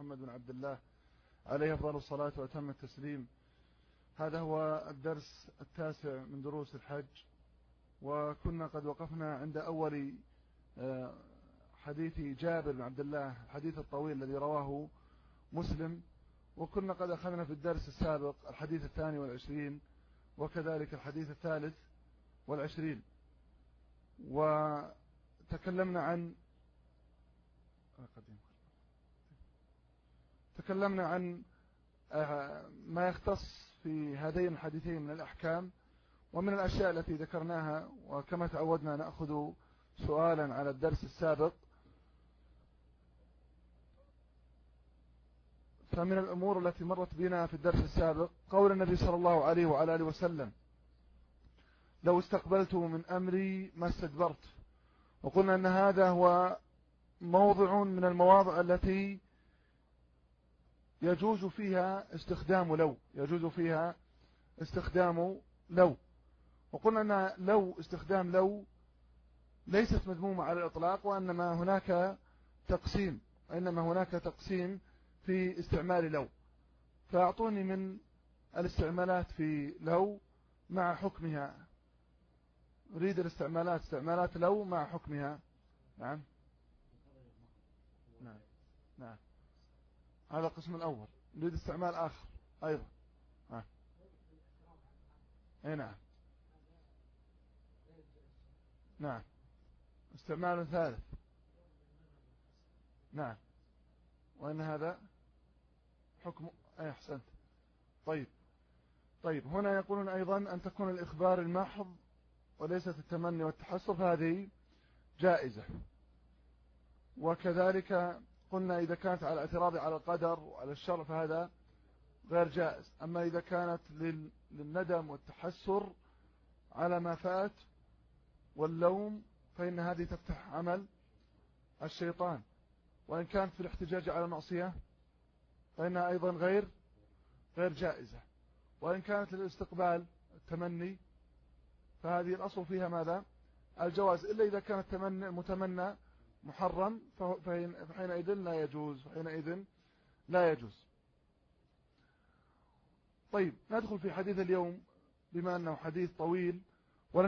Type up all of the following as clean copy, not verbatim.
محمد بن عبد الله عليه أفضل الصلاة وأتم التسليم. هذا هو الدرس 9 من دروس الحج، وكنا قد وقفنا عند أول حديث جابر بن عبد الله، الحديث الطويل الذي رواه مسلم، وكنا قد أخذنا في الدرس السابق الحديث 22 وكذلك الحديث 23، وتكلمنا عن ما يختص في هذين الحديثين من الأحكام ومن الأشياء التي ذكرناها، وكما تعودنا نأخذ سؤالا على الدرس السابق. فمن الأمور التي مرت بنا في الدرس السابق قول النبي صلى الله عليه وعلى آله وسلم: لو استقبلت من أمري ما استدبرت. وقلنا أن هذا هو موضع من المواضع التي يجوز فيها استخدام لو، وقلنا أن لو استخدام لو ليست مذمومة على الإطلاق، وإنما هناك تقسيم في استعمال لو. فأعطوني من الاستعمالات في لو مع حكمها. أريد استعمالات لو مع حكمها. نعم. هذا القسم الأول. نريد استعمال آخر أيضا. نعم. استعمال ثالث. نعم. وإن هذا حكم أحسنت. طيب هنا يقولون أيضا أن تكون الإخبار المحض وليست التمني والتحسر، فهذه جائزة. وكذلك قلنا إذا كانت على الاعتراض على القدر وعلى الشر فهذا غير جائز. أما إذا كانت للندم والتحسر على ما فات واللوم فإن هذه تفتح عمل الشيطان. وإن كانت في الاحتجاج على معصية فإنها أيضا غير جائزة. وإن كانت للاستقبال التمني فهذه الأصل فيها ماذا؟ الجواز، إلا إذا كان المتمنى محرم فحينئذ لا يجوز. طيب ندخل في حديث اليوم، بما أنه حديث طويل ولن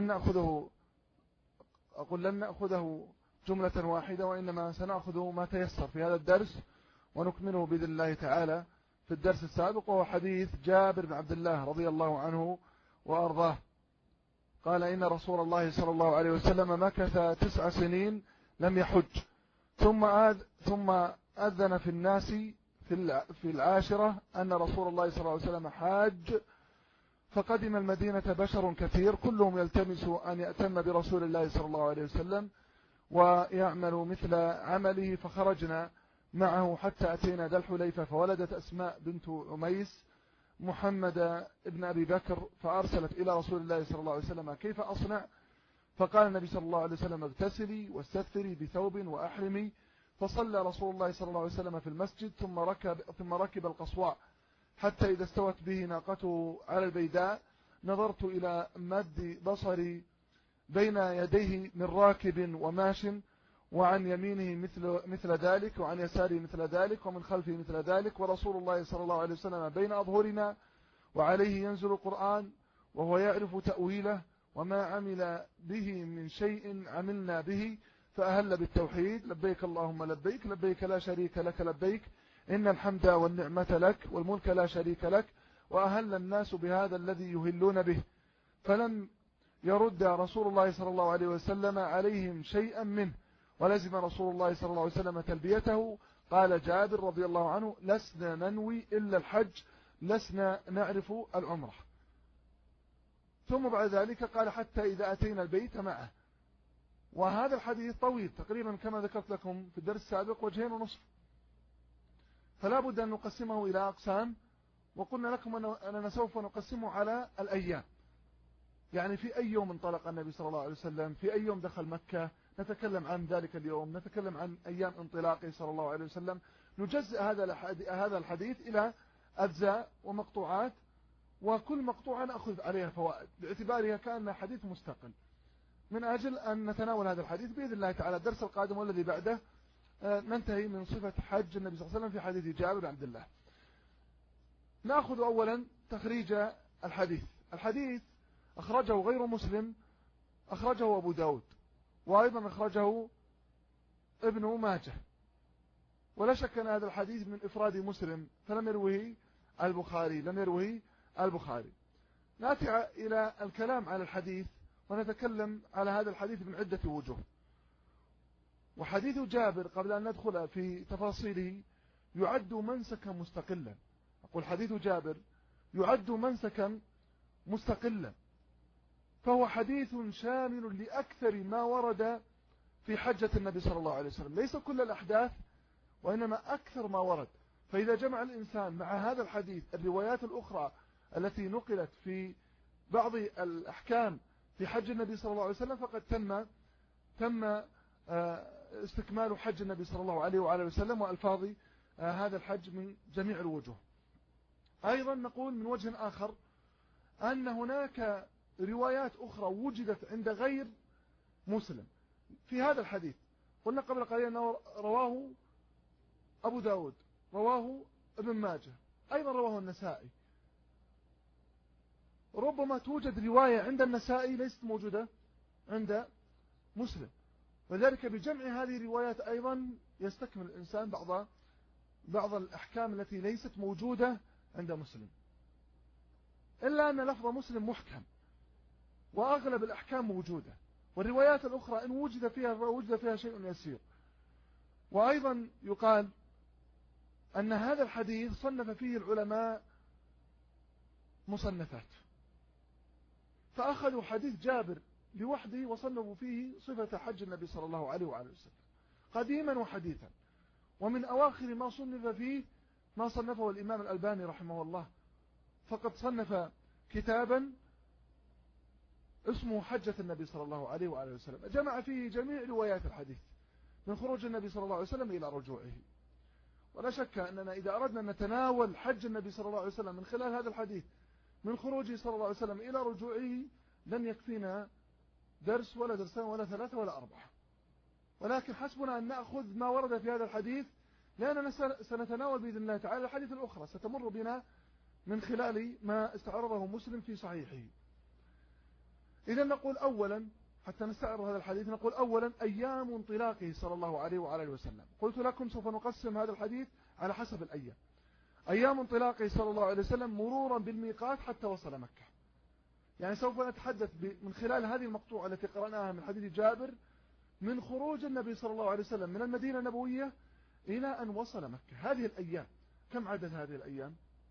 نأخذه جملة واحدة، وإنما سنأخذ ما تيسر في هذا الدرس ونكمله بإذن الله تعالى في الدرس السابق، وهو حديث جابر بن عبد الله رضي الله عنه وأرضاه. قال: إن رسول الله صلى الله عليه وسلم مكث 9 سنين لم يحج، ثم أذن في الناس في 10 أن رسول الله صلى الله عليه وسلم حاج، فقدم المدينة بشر كثير كلهم يلتمس أن يأتم برسول الله صلى الله عليه وسلم ويعمل مثل عمله، فخرجنا معه حتى أتينا ذا الحليفة، فولدت أسماء بنت عميس محمد ابن أبي بكر، فأرسلت إلى رسول الله صلى الله عليه وسلم: كيف أصنع؟ فقال النبي صلى الله عليه وسلم: اغتسلي واستثري بثوب وأحرمي. فصلى رسول الله صلى الله عليه وسلم في المسجد، ثم ركب القصواء حتى إذا استوت به ناقته على البيداء نظرت إلى مد بصري بين يديه من راكب وماش، وعن يمينه مثل ذلك، وعن يساره مثل ذلك، ومن خلفه مثل ذلك، ورسول الله صلى الله عليه وسلم بين أظهرنا، وعليه ينزل القرآن وهو يعرف تأويله، وما عمل به من شيء عملنا به، فأهل بالتوحيد: لبيك اللهم لبيك، لبيك لا شريك لك لبيك، إن الحمد والنعمة لك والملك لا شريك لك. وأهل الناس بهذا الذي يهلون به، فلم يرد رسول الله صلى الله عليه وسلم عليهم شيئا منه، ولزم رسول الله صلى الله عليه وسلم تلبيته. قال جابر رضي الله عنه: لسنا ننوي إلا الحج، لسنا نعرف العمرة. ثم بعد ذلك قال: حتى إذا أتينا البيت معه. وهذا الحديث طويل تقريبا كما ذكرت لكم في الدرس السابق 2.5 وجه، فلا بد أن نقسمه إلى أقسام، وقلنا لكم أننا سوف نقسمه على الأيام. يعني في أي يوم انطلق النبي صلى الله عليه وسلم، في أي يوم دخل مكة، نتكلم عن ذلك اليوم، نتكلم عن أيام انطلاقه صلى الله عليه وسلم. نجزء هذا الحديث إلى أجزاء ومقطوعات، وكل مقطوعة نأخذ عليها فوائد باعتبارها كأنها حديث مستقل، من أجل أن نتناول هذا الحديث بإذن الله تعالى الدرس القادم والذي بعده ننتهي من صفة حج النبي صلى الله عليه وسلم في حديث جابر بن عبد الله. نأخذ أولا تخريج الحديث. الحديث أخرجه غير مسلم، أخرجه أبو داود، وأيضا أخرجه ابن ماجه، ولا شك أن هذا الحديث من إفراد مسلم، فلم يروه البخاري، لم يروه البخاري. نأتي إلى الكلام على الحديث، ونتكلم على هذا الحديث من عدة وجوه. وحديث جابر قبل أن ندخل في تفاصيله يعد منسكا مستقلا. أقول حديث جابر يعد منسكا مستقلا، فهو حديث شامل لأكثر ما ورد في حجة النبي صلى الله عليه وسلم، ليس كل الأحداث وإنما أكثر ما ورد. فإذا جمع الإنسان مع هذا الحديث الروايات الأخرى التي نقلت في بعض الأحكام في حج النبي صلى الله عليه وسلم، فقد تم استكمال حج النبي صلى الله عليه وآله وسلم وألفاظ هذا الحج من جميع الوجوه. أيضا نقول من وجه آخر أن هناك روايات أخرى وجدت عند غير مسلم في هذا الحديث. قلنا قبل قليل أنه رواه أبو داود، رواه ابن ماجه، أيضا رواه النسائي. ربما توجد رواية عند النسائي ليست موجودة عند مسلم، وذلك بجمع هذه الروايات أيضا يستكمل الإنسان بعض الأحكام التي ليست موجودة عند مسلم، إلا أن لفظ مسلم محكم وأغلب الأحكام موجودة، والروايات الأخرى إن وجد فيها شيء يسير. وأيضا يقال أن هذا الحديث صنف فيه العلماء مصنفات، فأخذوا حديث جابر لوحده وصنفوا فيه صفة حج النبي صلى الله عليه وآله وسلم قديما وحديثا. ومن أواخر ما صنف فيه ما صنفه الإمام الألباني رحمه الله، فقد صنف كتابا اسمه حجة النبي صلى الله عليه وآله وسلم، جمع فيه جميع روايات الحديث من خروج النبي صلى الله عليه وسلم إلى رجوعه. ولا شك أننا إذا أردنا أن نتناول حج النبي صلى الله عليه وسلم من خلال هذا الحديث من خروجه صلى الله عليه وسلم إلى رجوعه لن يكفينا درس ولا درسان ولا ثلاثة ولا أربعة، ولكن حسبنا أن نأخذ ما ورد في هذا الحديث، لأننا سنتناول بإذن الله تعالى الحديث الأخرى ستمر بنا من خلال ما استعرضه مسلم في صحيحه. إذا نقول أولا حتى نستعرض هذا الحديث، نقول أولا أيام انطلاقه صلى الله عليه وآله وسلم. قلت لكم سوف نقسم هذا الحديث على حسب الأيام. أيام انطلاقه صلى الله عليه وسلم مرورا بالميقات حتى وصل مكة، يعني سوف نتحدث من خلال هذه المقطوعة التي قرأناها من حديث جابر من خروج النبي صلى الله عليه وسلم من المدينة النبوية إلى أن وصل مكة. هذه الأيام كم عدد هذه الأيام؟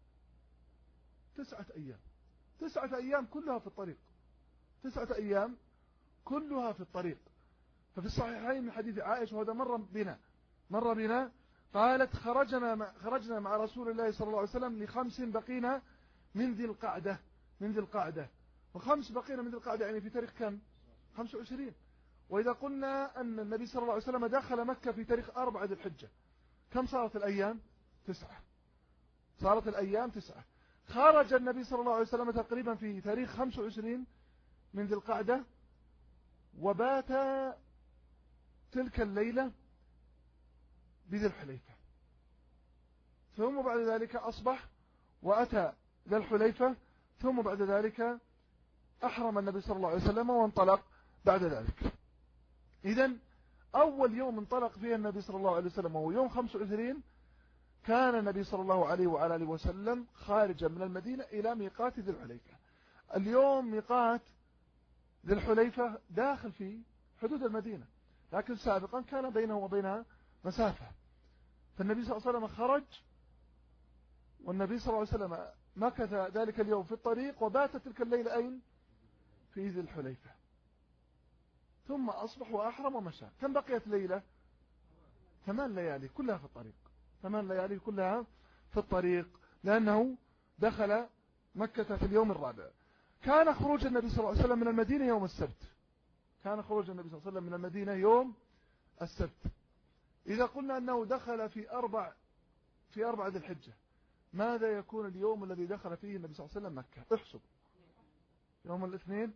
9 أيام. 9 أيام كلها في الطريق، 9 أيام كلها في الطريق. ففي الصحيحين من حديث عائشة وهذا مر بنا قالت خرجنا مع رسول الله صلى الله عليه وسلم ل5 بقينا من ذي القعدة، و5 بقينا من ذي القعدة يعني في تاريخ كم؟ 25. وإذا قلنا أن النبي صلى الله عليه وسلم دخل مكة في تاريخ 4 ذي الحجة، كم صارت الأيام؟ 9. صارت الأيام 9. خرج النبي صلى الله عليه وسلم تقريبا في تاريخ 25 من ذي القعدة، وبات تلك الليلة بذي الحليفة، ثم بعد ذلك أصبح وأتى ذي الحليفة، ثم بعد ذلك أحرم النبي صلى الله عليه وسلم وانطلق بعد ذلك. إذن أول يوم انطلق فيه النبي صلى الله عليه وسلم وهو يوم 25 كان النبي صلى الله عليه وآله وسلم خارجا من المدينة إلى ميقات ذي الحليفة. اليوم ميقات ذي الحليفة داخل في حدود المدينة، لكن سابقا كان بينه وبينها مسافة. فالنبي صلى الله عليه وسلم خرج، والنبي صلى الله عليه وسلم مكث ذلك اليوم في الطريق، وبات تلك الليلة أين؟ في ذي الحليفة، ثم أصبح وأحرم ومشى. كم بقيت ليلة؟ 8 ليالي كلها في الطريق، 8 ليالي كلها في الطريق، لأنه دخل مكة في اليوم الرابع. كان خروج النبي صلى الله عليه وسلم من المدينة يوم السبت، كان خروج النبي صلى الله عليه وسلم من المدينة يوم السبت. إذا قلنا أنه دخل في 4 ذي الحجة، ماذا يكون اليوم الذي دخل فيه النبي صلى الله عليه وسلم مكة؟ احسب، يوم الاثنين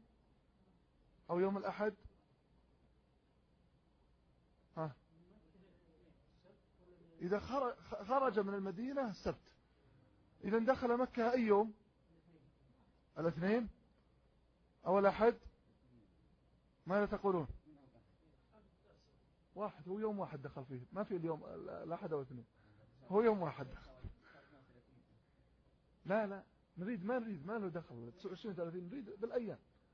أو يوم الأحد؟ إذا خرج من المدينة السبت، إذا دخل مكة أي يوم؟ الاثنين أو الأحد؟ ماذا تقولون؟ واحد، هو يوم واحد دخل فيه، ما في اليوم الأحد أو الاثنين، هو يوم واحد دخل. لا لا، ما نريد ما له دخل 29 30، نريد بالأيام.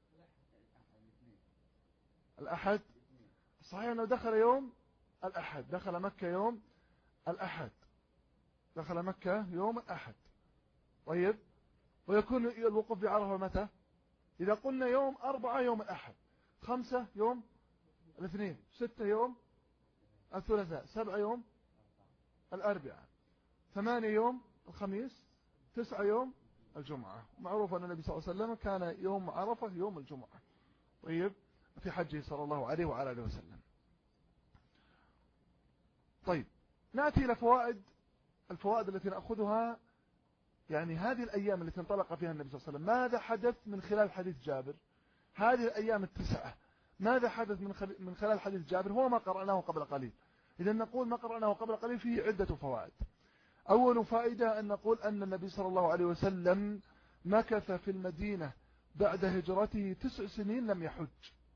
الأحد صحيح أنه دخل يوم الأحد، دخل مكة يوم الأحد، دخل مكة يوم الأحد. طيب، ويكون الوقوف بعرفة متى؟ إذا قلنا يوم 4 يوم الأحد، 5 يوم الاثنين، 6 يوم الثلاثاء، 7 يوم الأربعاء، 8 يوم الخميس، 9 يوم الجمعة. معروف أن النبي صلى الله عليه وسلم كان يوم عرفة يوم الجمعة. طيب، في حجه صلى الله عليه وعلى آله وسلم. طيب، نأتي إلى الفوائد التي نأخذها، يعني هذه الأيام التي انطلق فيها النبي صلى الله عليه وسلم، ماذا حدث من خلال حديث جابر؟ هذه الأيام التسعة ماذا حدث من خلال حديث جابر؟ هو ما قرأناه قبل قليل. إذا نقول ما قرأناه قبل قليل فيه عدة فوائد. أول فائدة أن نقول أن النبي صلى الله عليه وسلم مكث في المدينة بعد هجرته 9 سنين لم يحج.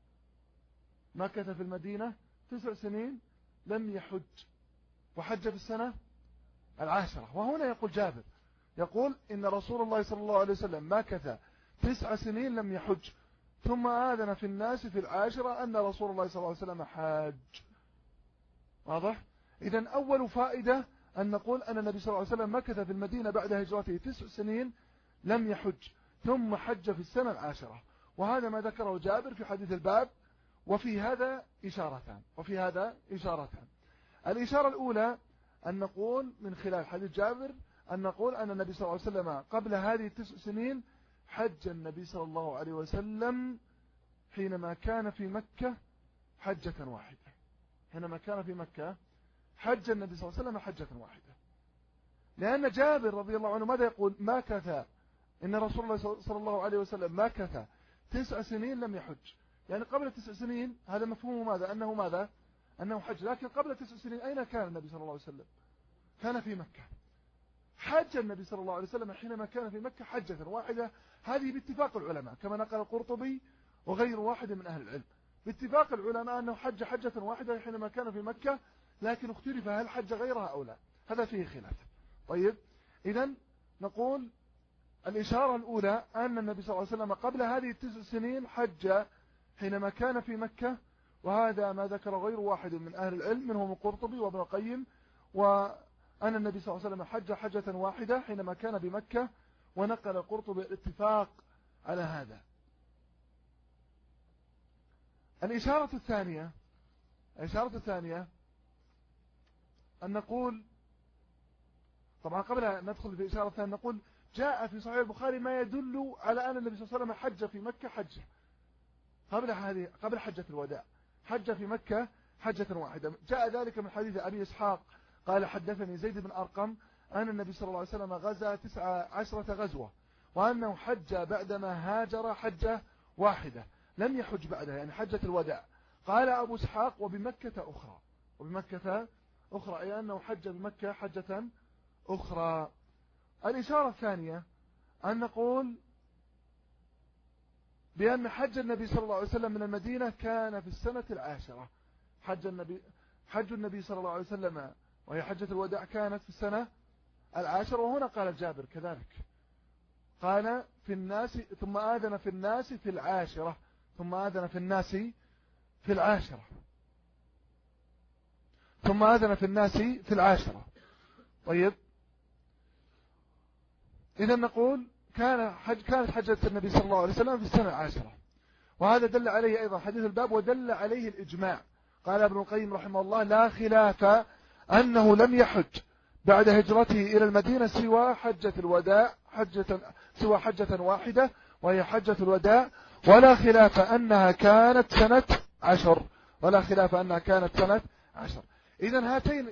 مكث في المدينة 9 سنين لم يحج، وحج في السنة 10. وهنا يقول جابر، يقول إن رسول الله صلى الله عليه وسلم مكث 9 سنين لم يحج، ثم آذن في الناس في 10 أن رسول الله صلى الله عليه وسلم حاج. واضح؟ إذن أول فائدة أن نقول أن النبي صلى الله عليه وسلم مكث في المدينة بعد هجرته 9 سنين لم يحج، ثم حج في السنة 10. وهذا ما ذكره جابر في حديث الباب. وفي هذا إشارتان. الإشارة الأولى أن نقول من خلال حديث جابر أن نقول أن النبي صلى الله عليه وسلم قبل هذه 9 سنين حج النبي صلى الله عليه وسلم حينما كان في مكة حجة واحدة. حينما كان في مكة حج النبي صلى الله عليه وسلم حجة واحدة، لأن جابر رضي الله عنه ماذا يقول؟ مكث، إن رسول الله صلى الله عليه وسلم مكث 9 سنين لم يحج، يعني قبل 9 سنين. هذا مفهوم ماذا؟ أنه حج. لكن قبل 9 سنين أين كان النبي صلى الله عليه وسلم؟ كان في مكة. حج النبي صلى الله عليه وسلم حينما كان في مكة حجة واحدة. هذه باتفاق العلماء كما نقل القرطبي وغير واحد من أهل العلم، باتفاق العلماء أنه حج حجة واحدة حينما كان في مكة، لكن اختلف هل حج غيرها أو لا، هذا فيه خلاف. طيب، إذن نقول الإشارة الأولى أن النبي صلى الله عليه وسلم قبل هذه 9 سنين حج حينما كان في مكة، وهذا ما ذكر غير واحد من أهل العلم منهم القرطبي وابن القيم، وأن النبي صلى الله عليه وسلم حج حجة واحدة حينما كان بمكة، ونقل القرطبي الاتفاق على هذا. الإشارة الثانية أن نقول، طبعا قبل أن ندخل في الإشارة الثانية نقول جاء في صحيح البخاري ما يدل على أن النبي صلى الله عليه وسلم حج في مكة حجة قبل حجة الوداع، حج في مكة حجة واحدة. جاء ذلك من حديث أبي إسحاق قال حدثني زيد بن أرقم أن النبي صلى الله عليه وسلم غزا 19 غزوة، وأنه حج بعدما هاجر حجة واحدة لم يحج بعدها، يعني حجة الوداع. قال أبو إسحاق وبمكة أخرى أي أنه حج بمكة حجة أخرى. الإشارة الثانية أن نقول بأن حج النبي صلى الله عليه وسلم من المدينة كان في السنة 10. حج النبي صلى الله عليه وسلم وهي حجة الوداع كانت في السنة 10. وهنا قال جابر كذلك، قال في الناس ثم آذن في الناس في 10، ثم آذن في الناس في 10. طيب، إذا نقول كانت حجة النبي صلى الله عليه وسلم في السنة 10، وهذا دل عليه أيضا حديث الباب ودل عليه الإجماع. قال ابن القيم رحمه الله لا خلاف أنه لم يحج بعد هجرته إلى المدينة سوى حجة الوداع، سوى حجة واحدة وهي حجة الوداع، ولا خلاف أنها كانت سنة 10. إذن هاتين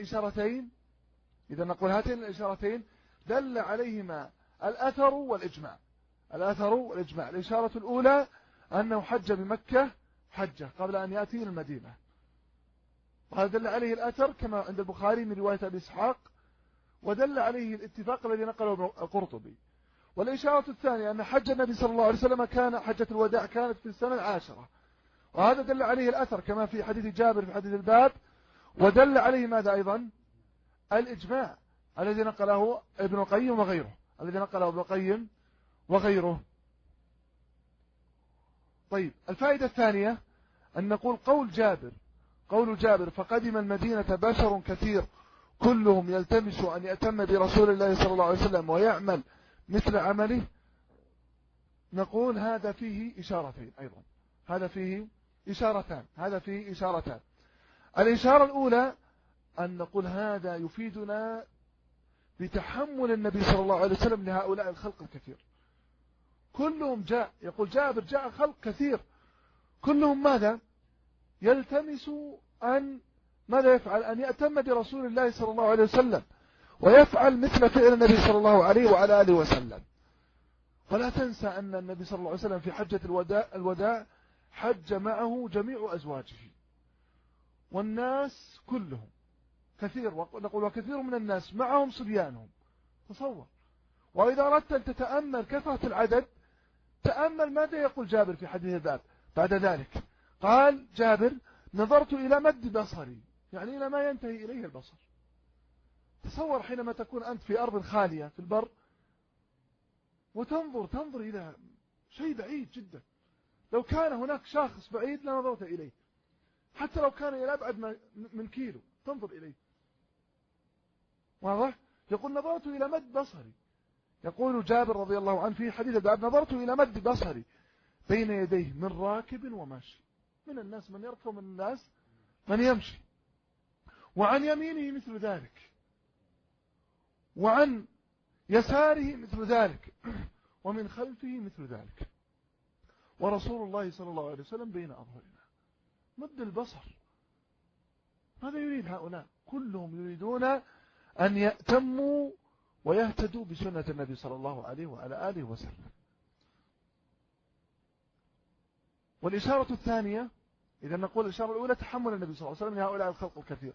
الإشارتين دل عليهما الأثر والإجماع. الإشارة الأولى أنه حج بمكة حجة قبل أن يأتي المدينة، وهذا دل عليه الأثر كما عند البخاري من رواية أبي إسحاق، ودل عليه الاتفاق الذي نقله القرطبي. والإشارة الثانية أن حج النبي صلى الله عليه وسلم كان حجة الوداع كانت في السنة 10، وهذا دل عليه الأثر كما في حديث جابر في حديث الباب. ودل عليه ماذا أيضا؟ الإجماع الذي نقله ابن القيم وغيره، الذي نقله ابن القيم وغيره. طيب، الفائدة الثانية أن نقول قول جابر فقدم المدينة بشر كثير كلهم يلتمس أن يأتم برسول الله صلى الله عليه وسلم ويعمل مثل عمله، نقول هذا فيه إشارتين أيضا، هذا فيه إشارتان. الإشارة الأولى أن نقول هذا يفيدنا بتحمل النبي صلى الله عليه وسلم لهؤلاء الخلق الكثير. كلهم جاء، يقول جابر جاء خلق كثير كلهم ماذا؟ يلتمس أن ماذا يفعل؟ أن يأتم برسول الله صلى الله عليه وسلم ويفعل مثل فعل النبي صلى الله عليه وعلى آله وسلم. ولا تنسى أن النبي صلى الله عليه وسلم في حجة الوداع حج معه جميع أزواجه، والناس كلهم كثير، نقول وكثير من الناس معهم صبيانهم. تصور. وإذا أردت أن تتأمل كثرة العدد، تأمل ماذا يقول جابر في حديث الباب بعد ذلك. قال جابر نظرت إلى مد بصري، يعني إلى ما ينتهي إليه البصر. تصور حينما تكون أنت في أرض خالية في البر وتنظر إلى شيء بعيد جدا، لو كان هناك شخص بعيد لنظرت إليه، حتى لو كان إلى أبعد من كيلو تنظر إليه. واضح؟ يقول نظرت إلى مد بصري. يقول جابر رضي الله عنه في حديث الباب نظرت إلى مد بصري بين يديه من راكب وماشي، من الناس من يركب ومن الناس من يمشي، وعن يمينه مثل ذلك، وعن يساره مثل ذلك، ومن خلفه مثل ذلك، ورسول الله صلى الله عليه وسلم بين أظهرنا. مد البصر. ماذا يريد هؤلاء؟ كلهم يريدون أن يأتموا ويهتدوا بسنة النبي صلى الله عليه وعلى آله وسلم. والإشارة الثانية، إذا نقول الإشارة الأولى تحمل النبي صلى الله عليه وسلم لهؤلاء الخلق الكثير،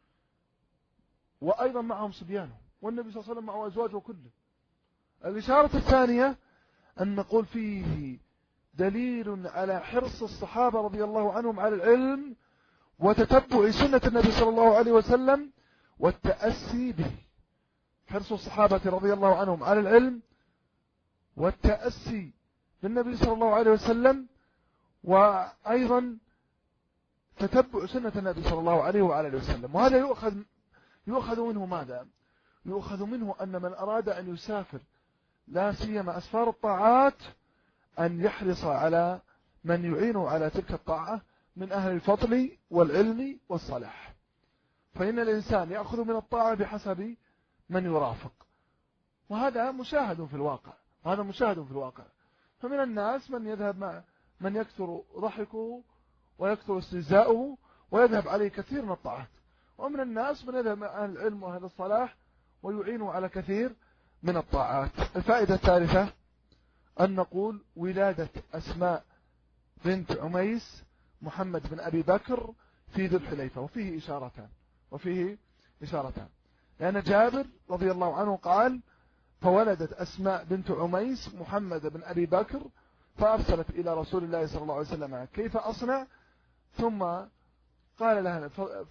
وأيضا معهم صبيانهم، والنبي صلى الله عليه وسلم معه أزواجه كله. الإشارة الثانية أن نقول فيه دليل على حرص الصحابة رضي الله عنهم على العلم وتتبع سنة النبي صلى الله عليه وسلم والتأسي به. حرص الصحابة رضي الله عنهم على العلم والتأسي بالنبي صلى الله عليه وسلم، وأيضا تتبع سنة النبي صلى الله عليه وعلى آله وسلم. وهذا يؤخذ منه ماذا؟ يؤخذ منه أن من أراد أن يسافر لا سيما أسفار الطاعات أن يحرص على من يعينه على تلك الطاعة من أهل الفضل والعلم والصلاح، فإن الإنسان يأخذ من الطاعة بحسب من يرافق، وهذا مشاهد في الواقع. فمن الناس من يذهب مع من يكثر ضحكه ويكثر استهزاؤه ويذهب عليه كثير من الطاعات، ومن الناس من يذهب مع أهل العلم وأهل الصلاح ويعينه على كثير من الطاعات. الفائدة الثالثة أن نقول ولادة أسماء بنت عميس محمد بن أبي بكر في ذي الحليفة، وفيه إشارتان، لأن جابر رضي الله عنه قال فولدت أسماء بنت عميس محمد بن أبي بكر فأرسلت إلى رسول الله صلى الله عليه وسلم كيف أصنع، ثم قال لها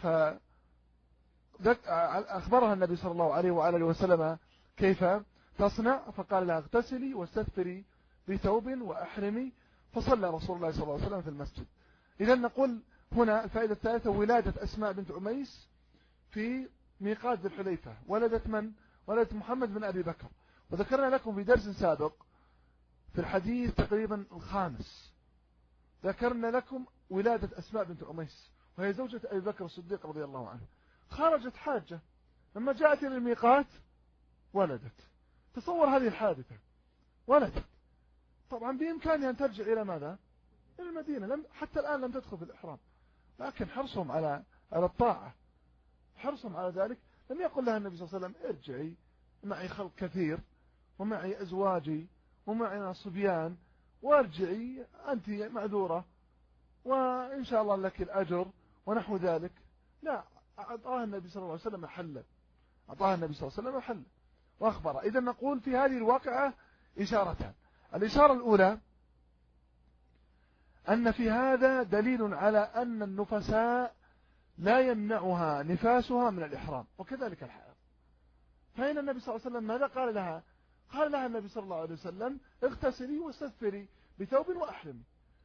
أخبرها النبي صلى الله عليه وآله وسلم كيف تصنع، فقال لها اغتسلي واستثفري بثوب وأحرمي، فصلى رسول الله صلى الله عليه وسلم في المسجد. إذا نقول هنا الفائدة الثالثة ولادة أسماء بنت عميس في ميقات ذي الحليفة. ولدت من؟ ولدت محمد بن أبي بكر. وذكرنا لكم في درس سابق في الحديث تقريبا الخامس ذكرنا لكم ولادة أسماء بنت عميس، وهي زوجة أبي بكر الصديق رضي الله عنه. خرجت حاجة، لما جاءت إلى الميقات ولدت. تصور هذه الحادثة، ولدت. طبعا بإمكانها أن ترجع إلى ماذا؟ إلى المدينة، حتى الآن لم تدخل في الإحرام، لكن حرصهم على الطاعة، حرصهم على ذلك. لم يقل لها النبي صلى الله عليه وسلم ارجعي، معي خلق كثير ومعي أزواجي ومعنا صبيان، وارجعي أنت معذورة وإن شاء الله لك الأجر ونحو ذلك. لا، أعطاه النبي صلى الله عليه وسلم حلا، أعطاه النبي صلى الله عليه وسلم حلا وأخبره. إذا نقول في هذه الواقعة إشارتان. الإشارة الأولى أن في هذا دليل على أن النفساء لا يمنعها نفاسها من الإحرام، وكذلك الحائض. فإن النبي صلى الله عليه وسلم ماذا قال لها؟ قال لها النبي صلى الله عليه وسلم اغتسلي واستثفري بثوب وأحرمي.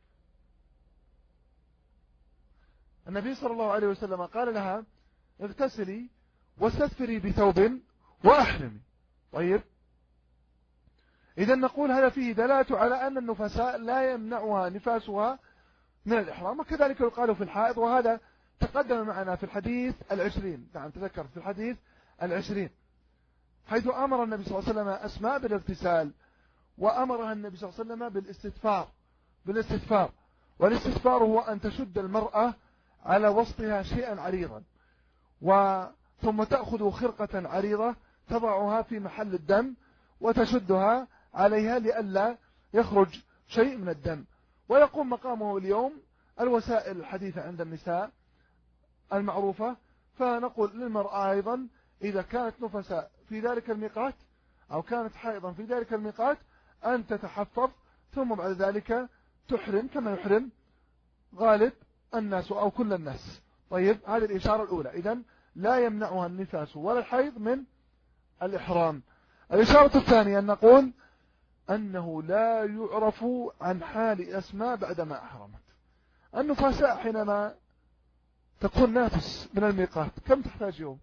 النبي صلى الله عليه وسلم قال لها اغتسلي واستثفري بثوب وأحرمي. طيب، إذا نقول هذا فيه دلالة على أن النفساء لا يمنعها نفاسها من الإحرام، وكذلك يقال في الحائض، وهذا تقدم معنا في الحديث 20. نعم، تذكر في الحديث 20 حيث أمر النبي صلى الله عليه وسلم أسماء بالاغتسال، وأمرها النبي صلى الله عليه وسلم بالاستثفار. والاستثفار هو أن تشد المرأة على وسطها شيئا عريضا، ثم تأخذ خرقة عريضة تضعها في محل الدم وتشدها عليها لئلا يخرج شيء من الدم. ويقوم مقامه اليوم الوسائل الحديثة عند النساء المعروفة. فنقول للمرأة أيضا إذا كانت نفساء في ذلك الميقات أو كانت حائضا في ذلك الميقات أن تتحفظ، ثم بعد ذلك تحرم كما يحرم غالب الناس أو كل الناس. طيب، هذه الإشارة الأولى. إذن لا يمنعها النفاس ولا الحيض من الإحرام. الإشارة الثانية أن نقول أنه لا يعرف عن حال أسماء بعدما أحرمت. النفساء حينما تكون نافس من الميقات كم تحتاج يوم؟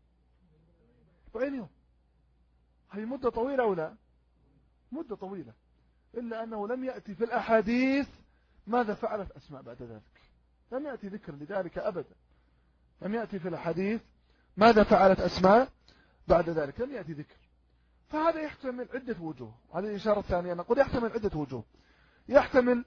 40 يوم. هي مدة طويلة أو لا؟ مدة طويلة، إلا أنه لم يأتي في الأحاديث ماذا فعلت أسماء بعد ذلك. لم يأتي ذكر لذلك أبدا. لم يأتي في الأحاديث ماذا فعلت أسماء بعد ذلك، لم يأتي ذكر. فهذا يحتمل عدة وجوه. هذه الإشارة الثانية نقول يحتمل عدة وجوه. يحتمل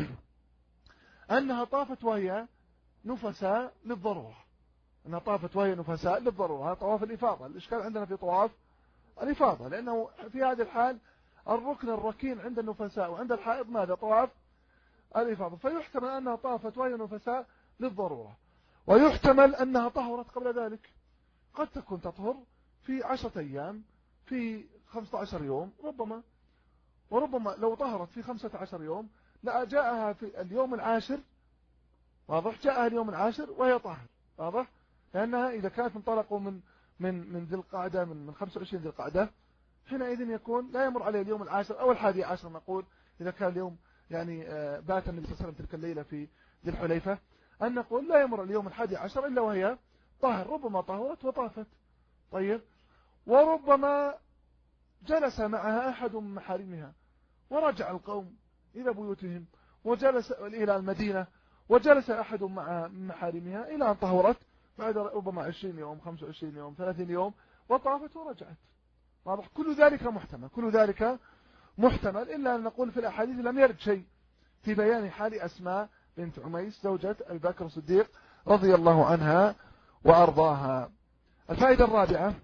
أنها طافت وهي نفساء للضرورة، أنها طافت وهي نفساء للضرورة. هذا طواف الإفاضة. الإشكال عندنا في طواف الإفاضة، لأنه في هذه الحال الركن الركين عند النفساء وعند الحائض ماذا؟ طواف الإفاضة. فيحتمل أنها طافت وهي نفساء للضرورة، ويحتمل أنها طهرت قبل ذلك. قد تكون تطهر في 10 أيام، في 15 يوم وربما لو طهرت في 15 يوم لا جاءها في اليوم العاشر، واضح، جاءها اليوم العاشر وهي طاهر، واضح، لأنها إذا كانت منطلقوا من ذي القعدة، من 25 ذي القعدة، حينئذ يكون لا يمر عليه اليوم العاشر أو 11 نقول، إذا كان اليوم يعني بات النبي صلى الله عليه وسلم تلك الليلة في ذي الحليفة، أن نقول لا يمر اليوم 11 إلا وهي طاهر. ربما طهرت وطافت. طيب، وربما جلس معها أحد من محارمها ورجع القوم إلى بيوتهم وجلس إلى المدينة وجلس أحد مع محارمها إلى أن طهرت بعد ربما 20 يوم 25 يوم 30 يوم وطافت ورجعت. واضح، كل ذلك محتمل، كل ذلك محتمل، إلا أن نقول في الأحاديث لم يرد شيء في بيان حال أسماء بنت عميس زوجة أبي بكر الصديق رضي الله عنها وأرضاها. الفائدة الرابعة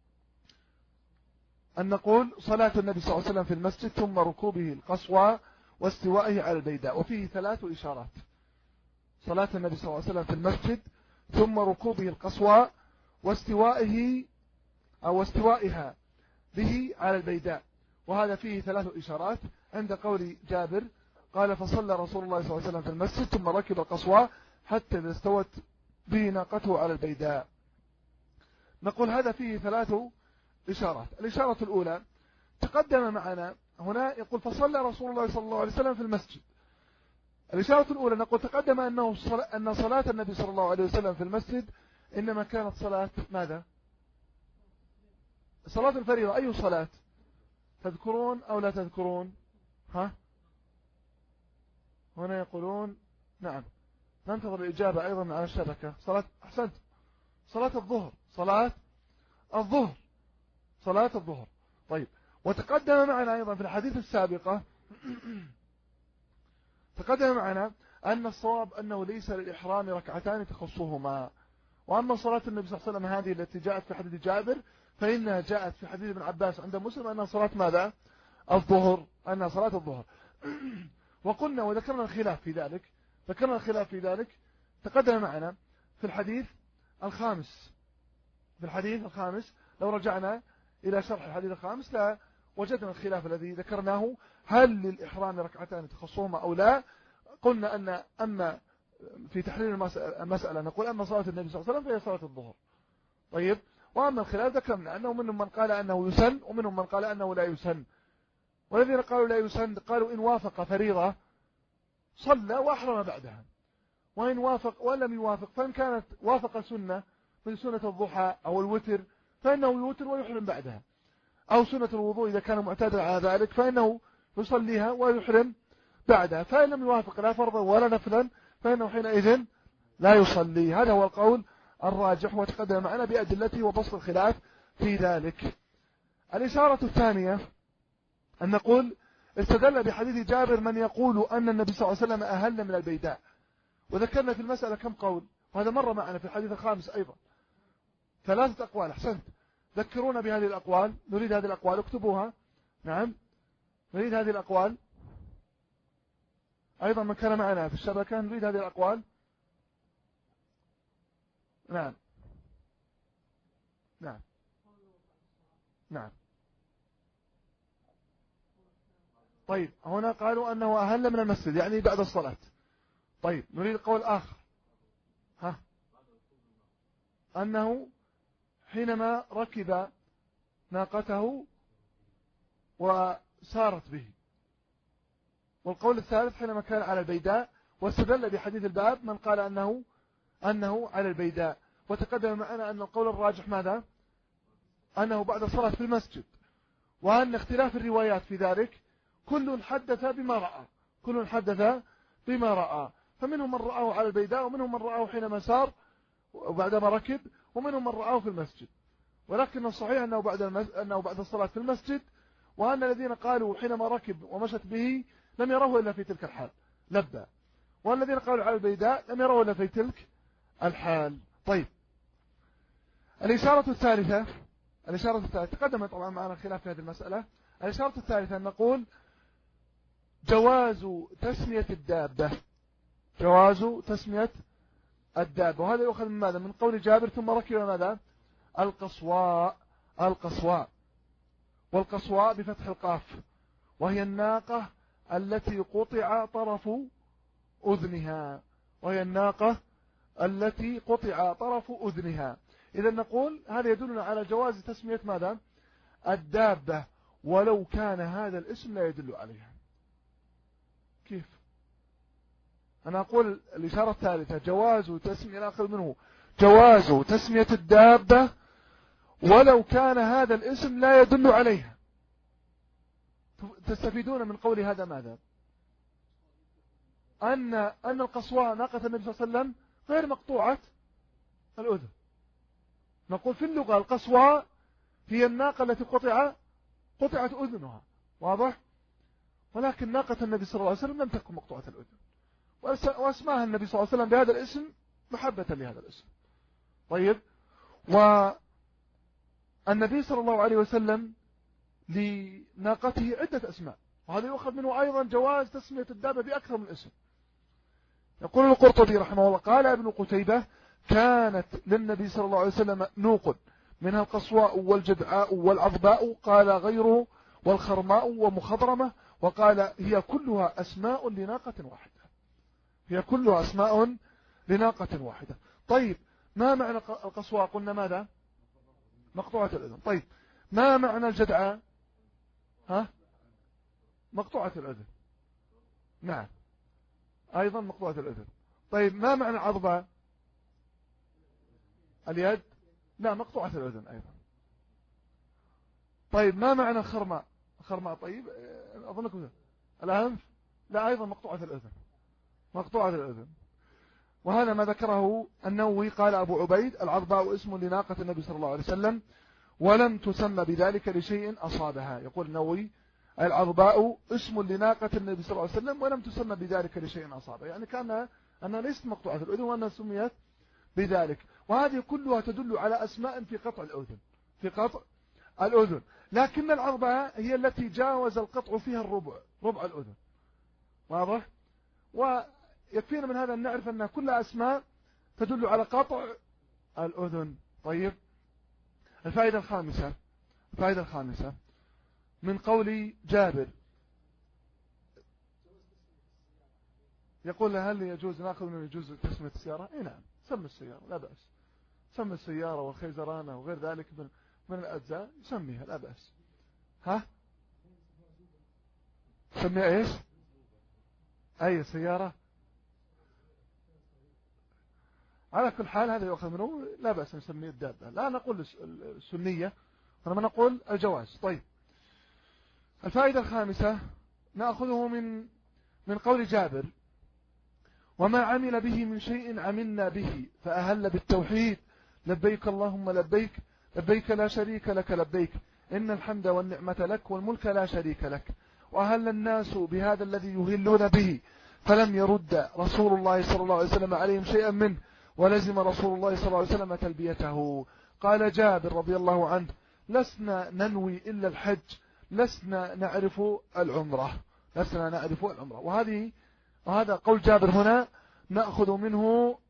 أن نقول صلاة النبي صلى الله عليه وسلم في المسجد ثم ركوبه القصوى واستوائه على البيداء. وفيه 3 إشارات: صلاة النبي صلى الله عليه وسلم في المسجد ثم ركوبه القصوى واستوائه أو استوائها به على البيداء. وهذا فيه 3 إشارات. عند قول جابر قال فصلى رسول الله صلى الله عليه وسلم في المسجد ثم ركب القصوى حتى إذا استوت به ناقته على البيداء. نقول هذا فيه 3 إشارات. الإشارة الأولى تقدم معنا هنا يقول فصلى رسول الله صلى الله عليه وسلم في المسجد. الإشارة الأولى نقول تقدم أن صلاة النبي صلى الله عليه وسلم في المسجد إنما كانت صلاة ماذا؟ صلاة الفريضة. أي صلاة؟ تذكرون أو لا تذكرون؟ ها؟ هنا يقولون نعم. ننتظر الإجابة أيضا على الشبكة. صلاة، أحسنت، صلاة الظهر. صلاة الظهر. طيب، وتقدم معنا أيضا في الحديث السابقة تقدم معنا أن الصواب أنه ليس للإحرام ركعتان تخصهما. وأما صلاة النبي صلى الله عليه وسلم هذه التي جاءت في حديث جابر فإنها جاءت في حديث ابن عباس عند مسلم أنها صلاة ماذا؟ الظهر، أنها صلاة الظهر. وقلنا وذكرنا الخلاف في ذلك، تقدم معنا في الحديث الخامس، في الحديث الخامس لو رجعنا إلى شرح الحديث الخامس لا وجدنا الخلاف الذي ذكرناه، هل للإحرام ركعتان تخصهما أو لا. قلنا أن أما في تحرير المسألة نقول أما صلاة النبي صلى الله عليه وسلم فهي صلاة الظهر. طيب، وأما الخلاف ذكرنا أنه منهم من قال أنه يسن ومنهم من قال أنه لا يسن. والذين قالوا لا يسن قالوا إن وافق فريضة صلى وأحرم بعدها، وإن وافق ولم يوافق فإن كانت وافق سنة من سنة الضحى أو الوتر فإنه يوتر ويحرم بعدها، أو سنة الوضوء إذا كان معتادا على ذلك فإنه يصليها ويحرم بعدها، فإن لم يوافق لا فرضا ولا نفلا فإنه حينئذ لا يصلي. هذا هو القول الراجح وتقدم معنا بأدلته وبسط الخلاف في ذلك. الإشارة الثانية أن نقول استدل بحديث جابر من يقول أن النبي صلى الله عليه وسلم أهل من البيداء، وذكرنا في المسألة كم قول، وهذا مر معنا في الحديث الخامس أيضا 3 أقوال. أحسنت، ذكرونا بهذه الأقوال، نريد هذه الأقوال، اكتبوها. نعم، نريد هذه الأقوال أيضا، من كان معنا في الشبكة نريد هذه الأقوال. نعم نعم نعم. طيب، هنا قالوا أنه أهل من المسجد يعني بعد الصلاة. طيب، نريد قول آخر. أنه حينما ركب ناقته وسارت به. والقول الثالث حينما كان على البيداء، واستدل بحديث الباب من قال أنه على البيداء. وتقدم معنا أن القول الراجح ماذا؟ أنه بعد الصلاة في المسجد، وأن اختلاف الروايات في ذلك كل حدث بما رأى، فمنهم من رآه على البيداء ومنهم من رآه حينما سار وبعدما ركب، ومنهم من رآه في المسجد. ولكن الصحيح أنه بعد الصلاة في المسجد، وأن الذين قالوا حينما ركب ومشت به لم يروه إلا في تلك الحال لبى، والذين قالوا على البيداء لم يروه إلا في تلك الحال. طيب، الإشارة الثالثة تقدم طبعا معنا خلاف في هذه المسألة. الإشارة الثالثة أن نقول جواز تسمية الدابة، وهذا يؤخذ من ماذا؟ من قول جابر ثم ركب ماذا؟ القصواء، والقصواء بفتح القاف، وهي الناقة التي قطع طرف أذنها. إذا نقول هذا يدلنا على جواز تسمية ماذا؟ الدابة، ولو كان هذا الاسم لا يدل عليها. كيف؟ أنا أقول الإشارة الثالثة جواز تسمية الدابة ولو كان هذا الاسم لا يدل عليها. تستفيدون من قول هذا ماذا؟ أن القصواء ناقة النبي صلى الله عليه وسلم غير مقطوعة الأذن. نقول في اللغة القصواء هي الناقة التي قطعت أذنها، واضح؟ ولكن ناقة النبي صلى الله عليه وسلم لم تكن مقطوعة الأذن، واسماها النبي صلى الله عليه وسلم بهذا الاسم محبة لهذا الاسم. طيب، والنبي صلى الله عليه وسلم لناقته عدة أسماء، وهذا يؤخذ منه أيضا جواز تسمية الدابة بأكثر من اسم. يقول القرطبي رحمه الله قال ابن قتيبة كانت للنبي صلى الله عليه وسلم نوق، منها القصواء والجدعاء والعضباء، قال غيره والخرماء ومخضرمة، وقال هي كلها أسماء لناقة واحدة. طيب، ما معنى القصواء؟ قلنا ماذا؟ مقطوعة الأذن. طيب، ما معنى الجدعاء؟ مقطوعة الأذن. نعم، أيضا مقطوعة الأذن. طيب، ما معنى العضباء؟ اليد؟ لا، مقطوعة الأذن أيضا. طيب، ما معنى الخرماء؟ طيب، أظنكم الأنف؟ لا، أيضا مقطوعة الأذن. وهذا ما ذكره النووي. قال أبو عبيد العضباء اسم لناقة النبي صلى الله عليه وسلم ولم تسمى بذلك لشيء أصابها. يقول النووي العضباء اسم لناقة النبي صلى الله عليه وسلم ولم تسمى بذلك لشيء أصابها، يعني كان أنها ليست مقطوعة الأذن وأنها سميت بذلك. وهذه كلها تدل على أسماء في قطع الأذن. لكن العضباء هي التي جاوز القطع فيها ربع الأذن، واضح؟ ويكفينا من هذا أن نعرف أن كل أسماء تدل على قطع الأذن. طيب، الفائدة الخامسة من قول جابر، يقول هل يجوز نأخذ من يجوز تسمية السيارة؟ نعم، سمي السيارة لا بأس، سمي السيارة والخيزرانة وغير ذلك من الأجزاء سميها لا بأس. ها، سميها ايش؟ أي سيارة؟ على كل حال هذا يؤخذ منه لا بأس نسميه الدابة، لا نقول السنية، ونما نقول الجواز. طيب، الفائدة الخامسة نأخذه من قول جابر: وما عمل به من شيء عملنا به، فأهل بالتوحيد: لبيك اللهم لبيك، لبيك لا شريك لك لبيك، إن الحمد والنعمة لك والملك لا شريك لك. وأهل الناس بهذا الذي يهلون به، فلم يرد رسول الله صلى الله عليه وسلم عليهم شيئا منه، ولزم رسول الله صلى الله عليه وسلم تلبيته. قال جابر رضي الله عنه: لسنا ننوي إلا الحج، لسنا نعرف العمرة. وهذا قول جابر هنا نأخذ منه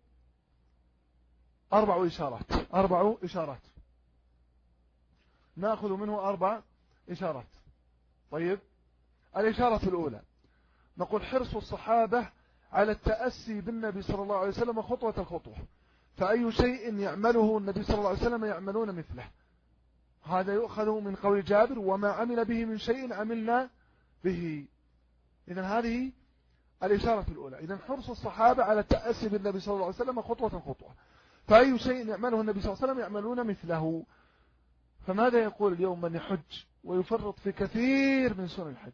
4 إشارات. نأخذ منه 4 إشارات. طيب، الإشارة الأولى نقول حرص الصحابة على التأسي بالنبي صلى الله عليه وسلم خطوة، فأي شيء يعمله النبي صلى الله عليه وسلم يعملون مثله. هذا يؤخذ من قول جابر: وما عمل به من شيء عملنا به. إذن هذه الإشارة الأولى. إذن حرص الصحابة على التأسي بالنبي صلى الله عليه وسلم خطوة، فأي شيء يعمله النبي صلى الله عليه وسلم يعملون مثله. فماذا يقول اليوم من يحج ويفرط في كثير من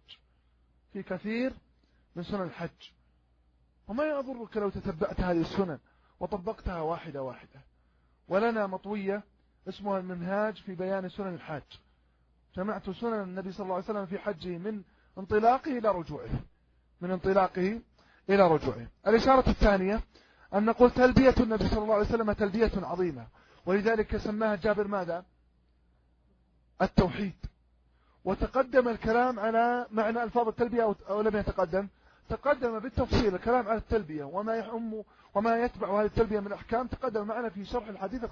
سنن الحج؟ وما يضرك لو تتبعت هذه السنن وطبقتها واحدة. ولنا مطوية اسمها المنهاج في بيان سنن الحج، جمعت سنن النبي صلى الله عليه وسلم في حجه من انطلاقه إلى رجوعه. الإشارة الثانية أن نقول تلبية النبي صلى الله عليه وسلم تلبية عظيمة، ولذلك سماها جابر ماذا؟ التوحيد. وتقدم الكلام على معنى ألفاظ التلبية أو لم يتقدم؟ تقدم بالتفصيل الكلام على التلبية وما يتبع هذه التلبية من أحكام، تقدم معنا في شرح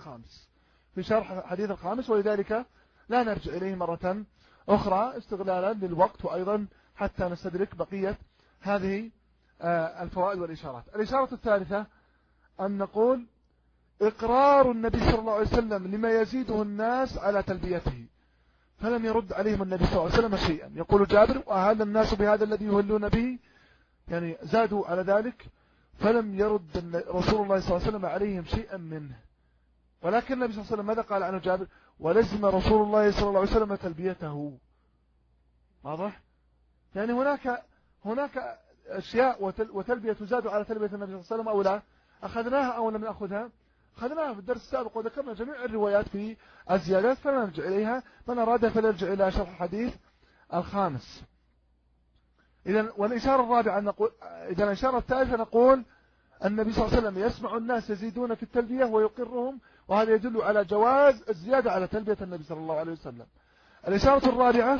الحديث الخامس، ولذلك لا نرجع إليه مرة أخرى استغلالا للوقت، وأيضا حتى نستدرك بقية هذه الفوائد والإشارات. الإشارة الثالثة أن نقول إقرار النبي صلى الله عليه وسلم لما يزيده الناس على تلبيته، فلم يرد عليهم النبي صلى الله عليه وسلم شيئا. يقول جابر: وأهل الناس بهذا الذي يهلون به، يعني زادوا على ذلك، فلم يرد رسول الله صلى الله عليه وسلم عليهم شيئا منه. ولكن النبي صلى الله عليه وسلم ماذا قال عنه جابر؟ ولزم رسول الله صلى الله عليه وسلم تلبيته. واضح؟ يعني هناك أشياء وتلبية تزاد على تلبية النبي صلى الله عليه وسلم أو لا؟ أخذناها أو لم نأخذها؟ أخذناها في الدرس السابق، وذكرنا جميع الروايات في الزيادات، فلا نرجع إليها. من أراد فليرجع إلى شرح الحديث الخامس. والإشارة الرابعة نقول، الإشارة الثالثة نقول النبي صلى الله عليه وسلم يسمع الناس يزيدون في التلبية ويقرهم، وهذا يدل على جواز الزيادة على تلبية النبي صلى الله عليه وسلم. الإشارة الرابعة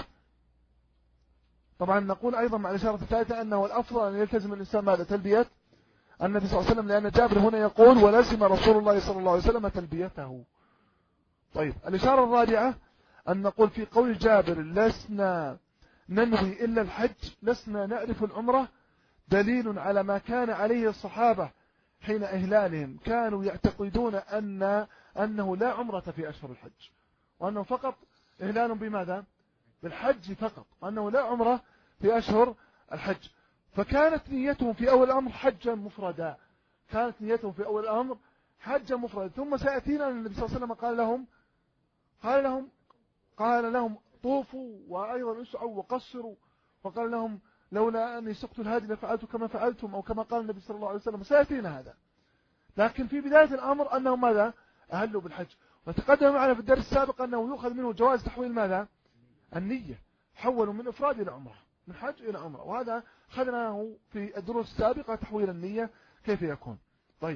طبعا نقول أيضا مع الإشارة الثالثة أنه الأفضل أن يلتزم الإنسان ماذا؟ تلبية النبي صلى الله عليه وسلم، لأن جابر هنا يقول: ولزم رسول الله صلى الله عليه وسلم تلبيته. طيب، الإشارة الرابعة أن نقول في قول جابر: لسنا ننوي إلا الحج، لسنا نعرف العمرة، دليل على ما كان عليه الصحابة حين إهلالهم. كانوا يعتقدون أنه لا عمرة في أشهر الحج، وأنه فقط إهلال بماذا؟ بالحج فقط، وأنه لا عمرة في أشهر الحج. فكانت نيتهم في أول الأمر حجا مفردا، ثم سيأتينا أن النبي صلى الله عليه وسلم قال لهم طوفوا وأيضا اسعوا وقصروا، وقال لهم: لولا أني سقت الهادي لفعلت كما فعلتم، أو كما قال النبي صلى الله عليه وسلم. سيأتينا هذا. لكن في بداية الأمر أنهم ماذا؟ أهلوا بالحج. وتقدم معنا في الدرس السابق أنه يؤخذ منه جواز تحويل ماذا؟ النية. حولوا من إفراد إلى عمرة، من حج إلى عمرة، وهذا أخذناه في الدروس السابقة تحويل النية كيف يكون. طيب،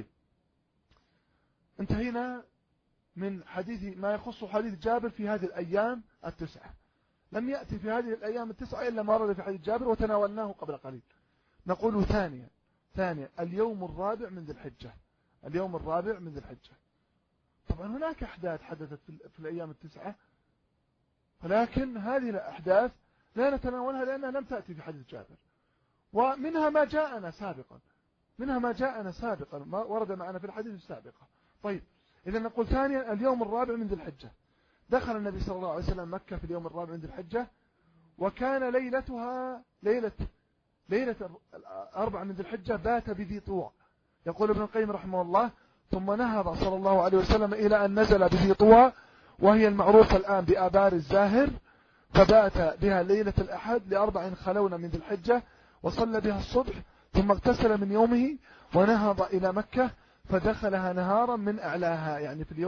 انتهينا من حديث ما يخص حديث جابر في هذه الأيام التسعة. لم يأتي في هذه الأيام التسعة إلا ما ورد في حديث جابر وتناولناه قبل قليل. نقول ثانيا اليوم الرابع من ذي الحجة. طبعا هناك أحداث حدثت في الأيام التسعة، ولكن هذه الأحداث لا نتناولها لأنها لم تأتي في حديث جابر، ومنها ما جاءنا سابقا، ما ورد معنا في الحديث السابقة. طيب، إذا نقول ثانيا اليوم الرابع من ذي الحجة، دخل النبي صلى الله عليه وسلم مكة في اليوم الرابع من ذي الحجة، وكان ليلتها ليلة 4 من ذي الحجة بات بذي طوى. يقول ابن القيم رحمه الله: ثم نهض صلى الله عليه وسلم إلى أن نزل بذي طوى، وهي المعروفة الآن بآبار الزاهر، فبات بها ليلة الأحد ل4 خلون من ذي الحجة، وصلى بها الصبح، ثم اغتسل من يومه ونهض إلى مكة، فدخلها نهارا من أعلاها، يعني في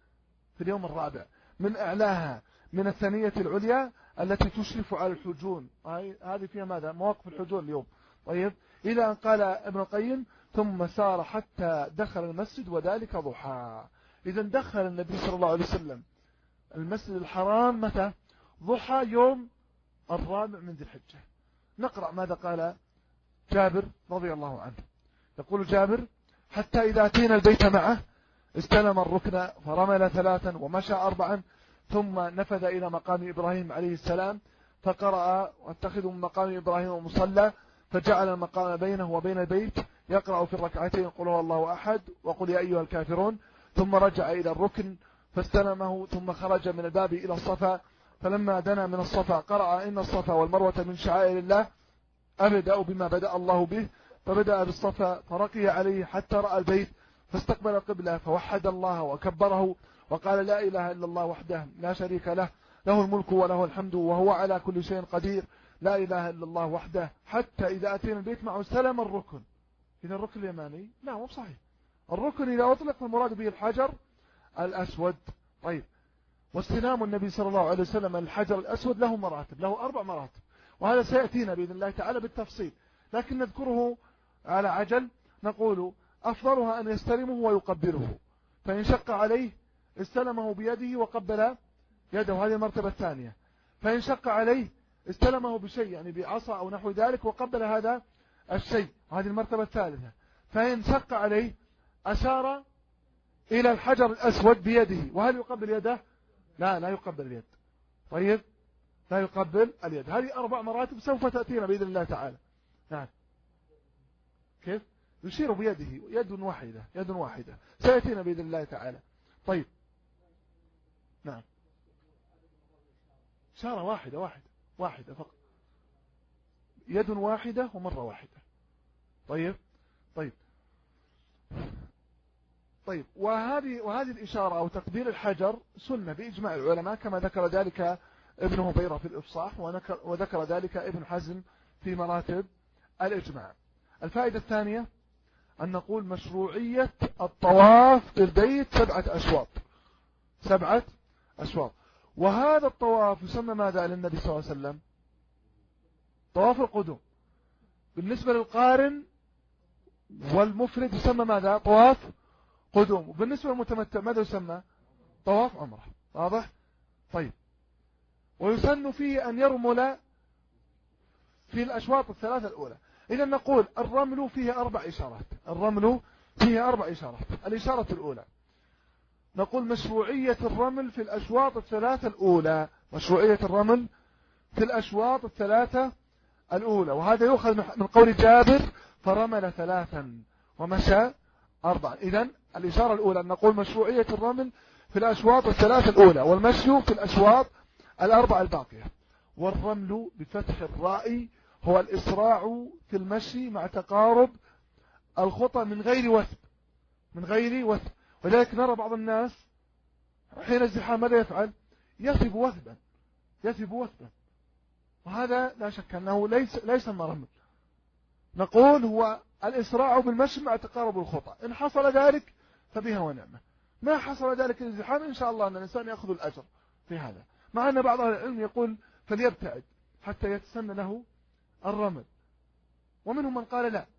اليوم الرابع من أعلاها، من الثانية العليا التي تشرف على الحجون، هذه فيها ماذا؟ مواقف الحجون اليوم. طيب، إلى أن قال ابن القيم: ثم سار حتى دخل المسجد وذلك ضحى. إذا دخل النبي صلى الله عليه وسلم المسجد الحرام متى؟ ضحى يوم الرابع من ذي الحجة. نقرأ ماذا قال جابر رضي الله عنه. يقول جابر: حتى إذا أتينا البيت معه استلم الركن فرمل 3 ومشى 4، ثم نفذ إلى مقام إبراهيم عليه السلام فقرأ: واتخذوا من مقام إبراهيم مصلى، فجعل المقام بينه وبين البيت، يقرأ في الركعتين قل هو الله أحد وقل يا أيها الكافرون، ثم رجع إلى الركن فاستلمه، ثم خرج من الباب إلى الصفا، فلما دنا من الصفا قرأ: إن الصفا والمروة من شعائر الله، أبدأ بما بدأ الله به، فبدأ بالصفا فرقي عليه حتى رأى البيت، فاستقبل القبلة فوحد الله وكبره وقال: لا إله إلا الله وحده لا شريك له، له الملك وله الحمد وهو على كل شيء قدير، لا إله إلا الله وحده. حتى إذا أتينا البيت معه استلم الركن. إذا الركن اليماني لا، مو صحيح. الركن إذا أطلق فالمراد به الحجر الأسود. طيب، واستلام النبي صلى الله عليه وسلم الحجر الأسود له مراتب، له 4 مراتب، وهذا سيأتينا بإذن الله تعالى بالتفصيل، لكن نذكره على عجل. نقول: أفضلها أن يستلمه ويقبله، فإن شق عليه استلمه بيده وقبل يده، هذه المرتبة الثانية. فإن شق عليه استلمه بشيء، يعني بعصا أو نحو ذلك، وقبل هذا الشيء، هذه المرتبة الثالثة. فإن شق عليه أشار إلى الحجر الأسود بيده، وهل يقبل يده؟ لا يقبل اليد. طيب، لا يقبل اليد. هذه 4 مراتب سوف تأتينا بإذن الله تعالى. نعم، كيف؟ يشير بيده، يد واحدة سيأتينا بإذن الله تعالى. طيب، نعم، إشارة واحدة فقط، يد واحدة ومرة واحدة. طيب، وهذه الإشارة أو تقبيل الحجر سنة بإجماع العلماء، كما ذكر ذلك ابن هبيرة في الإفصاح، وذكر ذلك ابن حزم في مراتب الإجماع. الفائدة الثانية أن نقول مشروعية الطواف بالبيت 7 أشواط. وهذا الطواف يسمى ماذا للنبي صلى الله عليه وسلم؟ طواف القدوم. بالنسبة للقارن والمفرد يسمى ماذا؟ طواف قدوم. وبالنسبة للمتمتع ماذا يسمى؟ طواف عمره. واضح؟ طيب، ويسن فيه أن يرمل في الأشواط 3 الأولى. إذا نقول الرمل فيه 4 إشارات. الإشارة الأولى نقول مشروعية الرمل في الأشواط 3 الأولى. وهذا يؤخذ من قول جابر: فرمل 3 ومشى 4. إذن الإشارة الأولى نقول مشروعية الرمل في الأشواط 3 الأولى، والمشي في الأشواط 4 الباقية. والرمل بفتح الراء هو الإسراع في المشي مع تقارب الخطى من غير وثب. ولذلك نرى بعض الناس حين الزحام ماذا يفعل؟ يثب وثبا، وهذا لا شك أنه ليس مرمل. نقول هو الإسراع بالمشي مع تقارب الخطى. إن حصل ذلك فبها ونعمة، ما حصل ذلك الازدحام إن شاء الله أن الإنسان يأخذ الأجر في هذا، مع أن بعض أهل العلم يقول فليبتعد حتى يتسن له الرمل، ومنهم من قال لا،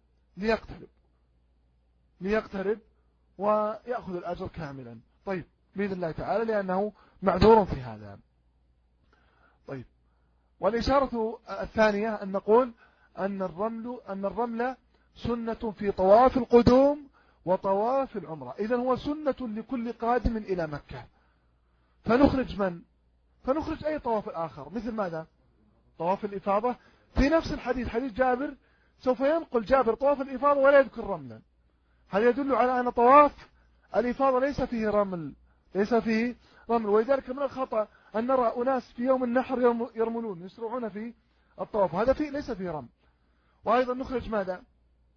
ليقترب ويأخذ الأجر كاملا. طيب، بإذن الله تعالى، لأنه معذور في هذا. طيب، والإشارة الثانية أن نقول أن الرمل سنة في طواف القدوم وطواف العمرة. إذن هو سنة لكل قادم إلى مكة. فنخرج من؟ فنخرج أي طواف الآخر، مثل ماذا؟ طواف الإفاضة. في نفس الحديث، حديث جابر، سوف ينقل جابر طواف الإفاضة ولا يذكر رملا. هذا يدل على أن طواف الإفاضة ليس فيه رمل، ليس فيه رمل. ولذلك من الخطأ أن نرى أناس في يوم النحر يرملون، يسرعون في الطواف، هذا فيه ليس فيه رمل. وأيضا نخرج ماذا؟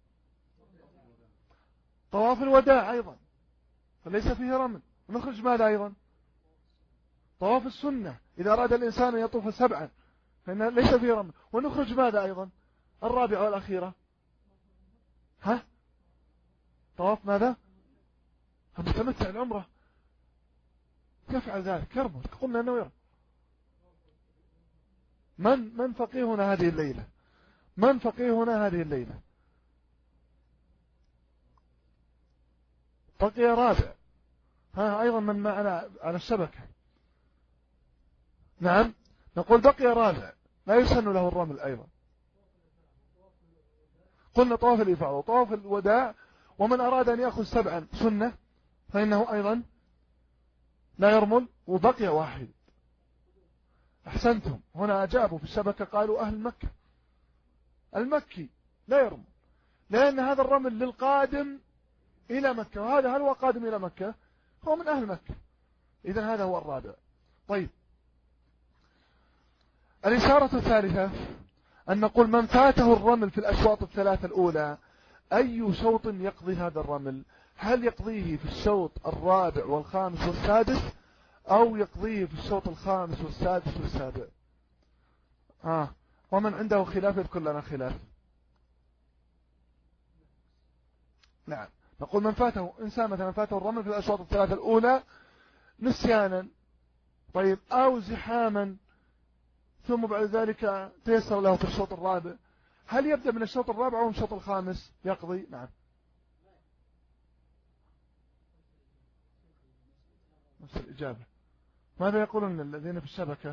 طواف الوداع أيضا، فليس فيه رمل. ونخرج ماذا أيضا؟ طواف السنة، إذا أراد الإنسان أن يطوف 7 فإن ليس فيه رمل. ونخرج ماذا أيضا؟ الرابعة والأخيرة، طواف ماذا؟ متمتع العمرة يفعل ذلك، يرمل. قلنا أنه يرمل. من فقيهنا هذه الليلة؟ من فقيهنا هذه الليلة؟ بقي رابع. أيضا من معنا على الشبكة؟ نعم، نقول بقي رابع لا يسن له الرمل أيضا. قلنا طواف الإفاضة وطواف الوداع. ومن أراد أن يأخذ 7 سنة فإنه أيضا لا يرمل. وبقي واحد. أحسنتم، هنا أجابوا في الشبكة قالوا أهل مكة، المكي لا يرمل، لأن هذا الرمل للقادم إلى مكة، وهذا هل هو قادم إلى مكة؟ هو من أهل مكة. إذن هذا هو الرابع. طيب، الإشارة الثالثة أن نقول من فاته الرمل في الأشواط 3 الأولى، أي شوط يقضي هذا الرمل؟ هل يقضيه في الشوط 4 والخامس والسادس، أو يقضيه في الشوط 5 والسادس والسابع؟ ومن عنده خلاف يذكر لنا خلاف. نعم، نقول من فاته إنسان مثلا فاته الرمل في الأشواط 3 الأولى نسيانا، طيب، أو زحاما، ثم بعد ذلك تيسر له في الشوط 4، هل يبدأ من الشوط 4 أو من الشوط 5 يقضي؟ نعم، نفس الإجابة. ماذا يقولون الذين في الشبكة؟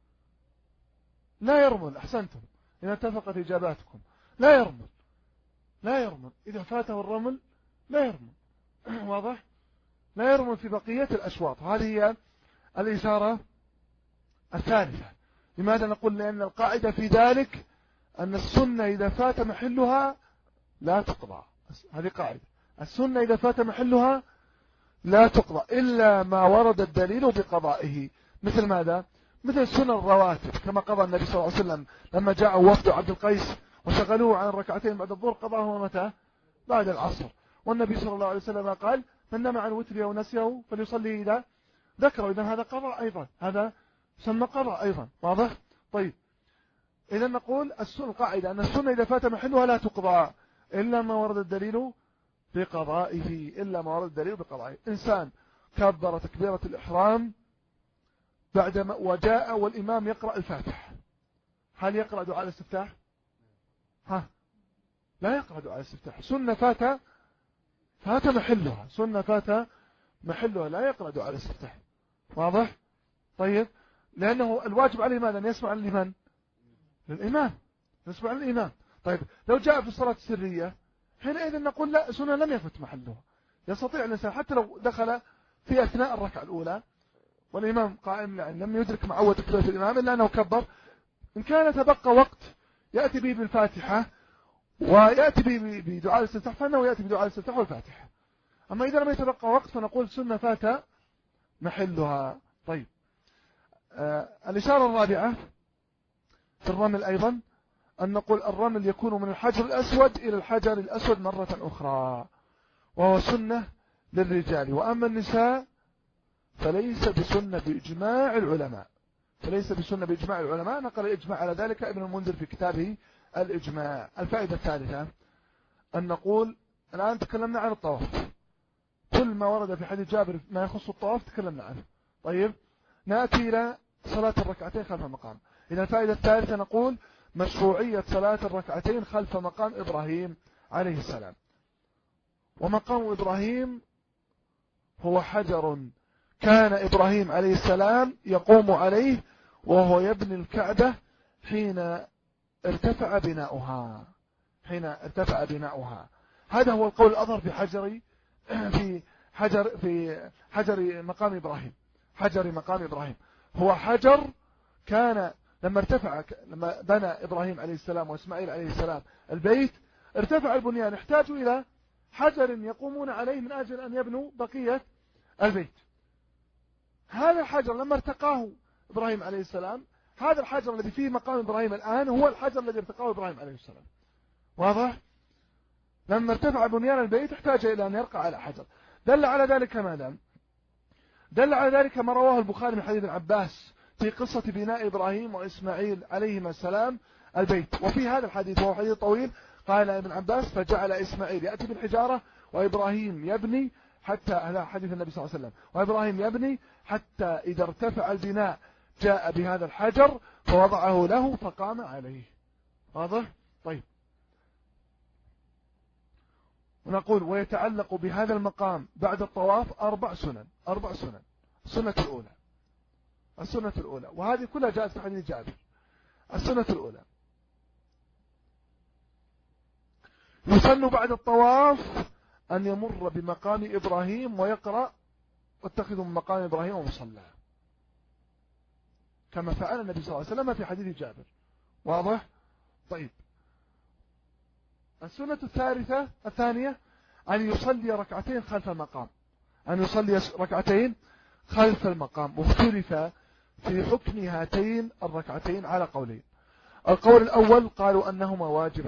لا يرمل. أحسنتم، إذا اتفقت إجاباتكم لا يرمل. لا يرمل إذا فاته الرمل، لا يرمل. واضح؟ لا يرمل في بقية الأشواط. هذه هي الإشارة الثالثة. لماذا نقول؟ لأن القاعدة في ذلك أن السنة إذا فات محلها لا تقضى. هذه قاعدة، السنة إذا فات محلها لا تقضى إلا ما ورد الدليل بقضائه. مثل ماذا؟ مثل سنن الرواتب، كما قضى النبي صلى الله عليه وسلم لما جاء وفد عبد القيس وشغلوه عن الركعتين بعد الظهر، قضاه متى؟ بعد العصر. والنبي صلى الله عليه وسلم قال من نام عن وتره ونسيه فليصلي إذا ذكره. إذن هذا قضاء أيضا، هذا سمى قضاء أيضا. واضح؟ طيب، إذن نقول القاعدة أن السنة إذا فات محلها لا تقضى إلا ما ورد الدليل بقضائه، إلا ما ورد الدليل بقضائه. إنسان كبر تكبيرة الإحرام بعدما وجاء والإمام يقرأ الفاتح، هل يقرأ دعاء الاستفتاح؟ لا يقرأ دعاء الاستفتاح. سنة فات محلها، سنة فات محلها، لا يقرأ دعاء الاستفتاح. واضح؟ طيب، لأنه الواجب عليه ماذا؟ أن يسمع لمن؟ للإمام، يسمع للإمام. طيب، لو جاء في الصلاة السرية حينئذ نقول لا، سنة لم يفت محلها. يستطيع الإنسان حتى لو دخل في أثناء الركعة الأولى والإمام قائم، يعني لم يدرك معوة تكبيرة الإمام إلا أنه كبر، إن كان تبقى وقت يأتي به بالفاتحة ويأتي به بدعاء الاستفتاح فإنه يأتي بدعاء الاستفتاح والفاتحة. أما إذا لم يتبقى وقت فنقول سنة فات محلها. طيب، الإشارة الرابعة في الرمل أيضا أن نقول الرمل يكون من الحجر الأسود إلى الحجر الأسود مرة أخرى، وهو سنة للرجال. وأما النساء فليس بسنة بإجماع العلماء، فليس بسنة بإجماع العلماء. نقل الإجماع على ذلك ابن المنذر في كتابه الإجماع. الفائدة الثالثة أن نقول الآن تكلمنا عن الطواف، كل ما ورد في حديث جابر ما يخص الطواف تكلمنا عنه. طيب، نأتي إلى صلاة الركعتين خلف المقام. إذا الفائدة الثالثة نقول مشروعية صلاة الركعتين خلف مقام إبراهيم عليه السلام. ومقام إبراهيم هو حجر كان إبراهيم عليه السلام يقوم عليه وهو يبني الكعبة حين ارتفع بناؤها. هذا هو القول الأظهر في حجر في حجر مقام إبراهيم. حجر مقام إبراهيم هو حجر كان لما بنى إبراهيم عليه السلام وإسماعيل عليه السلام البيت، ارتفع البنيان، احتاجوا إلى حجر يقومون عليه من أجل أن يبنوا بقية البيت. هذا الحجر لما ارتقاه إبراهيم عليه السلام، هذا الحجر الذي فيه مقام إبراهيم الآن هو الحجر الذي ارتقاه إبراهيم عليه السلام. واضح؟ لما ارتفع بنيان البيت احتاج إلى أن يرقى على حجر. دل على ذلك ماذا؟ دل على ذلك ما رواه البخاري من حديث ابن عباس في قصة بناء إبراهيم وإسماعيل عليهما السلام البيت. وفي هذا الحديث وهو حديث طويل قال ابن عباس فجعل إسماعيل يأتي بالحجارة وإبراهيم يبني حتى، هذا حديث النبي صلى الله عليه وسلم، وإبراهيم يبني حتى إذا ارتفع البناء جاء بهذا الحجر فوضعه له فقام عليه. واضح؟ طيب. ونقول ويتعلق بهذا المقام بعد الطواف 4 سنن. السنة الأولى وهذه كلها جاءت في حديث جابر. السنة الأولى يسن بعد الطواف أن يمر بمقام إبراهيم ويقرأ واتخذوا من مقام إبراهيم ومصلى، كما فعل النبي صلى الله عليه وسلم في حديث جابر. واضح؟ طيب. السنة الثانية أن يصلي ركعتين خلف المقام. واختلف في حكم هاتين الركعتين على قولين. القول الأول قالوا أنهما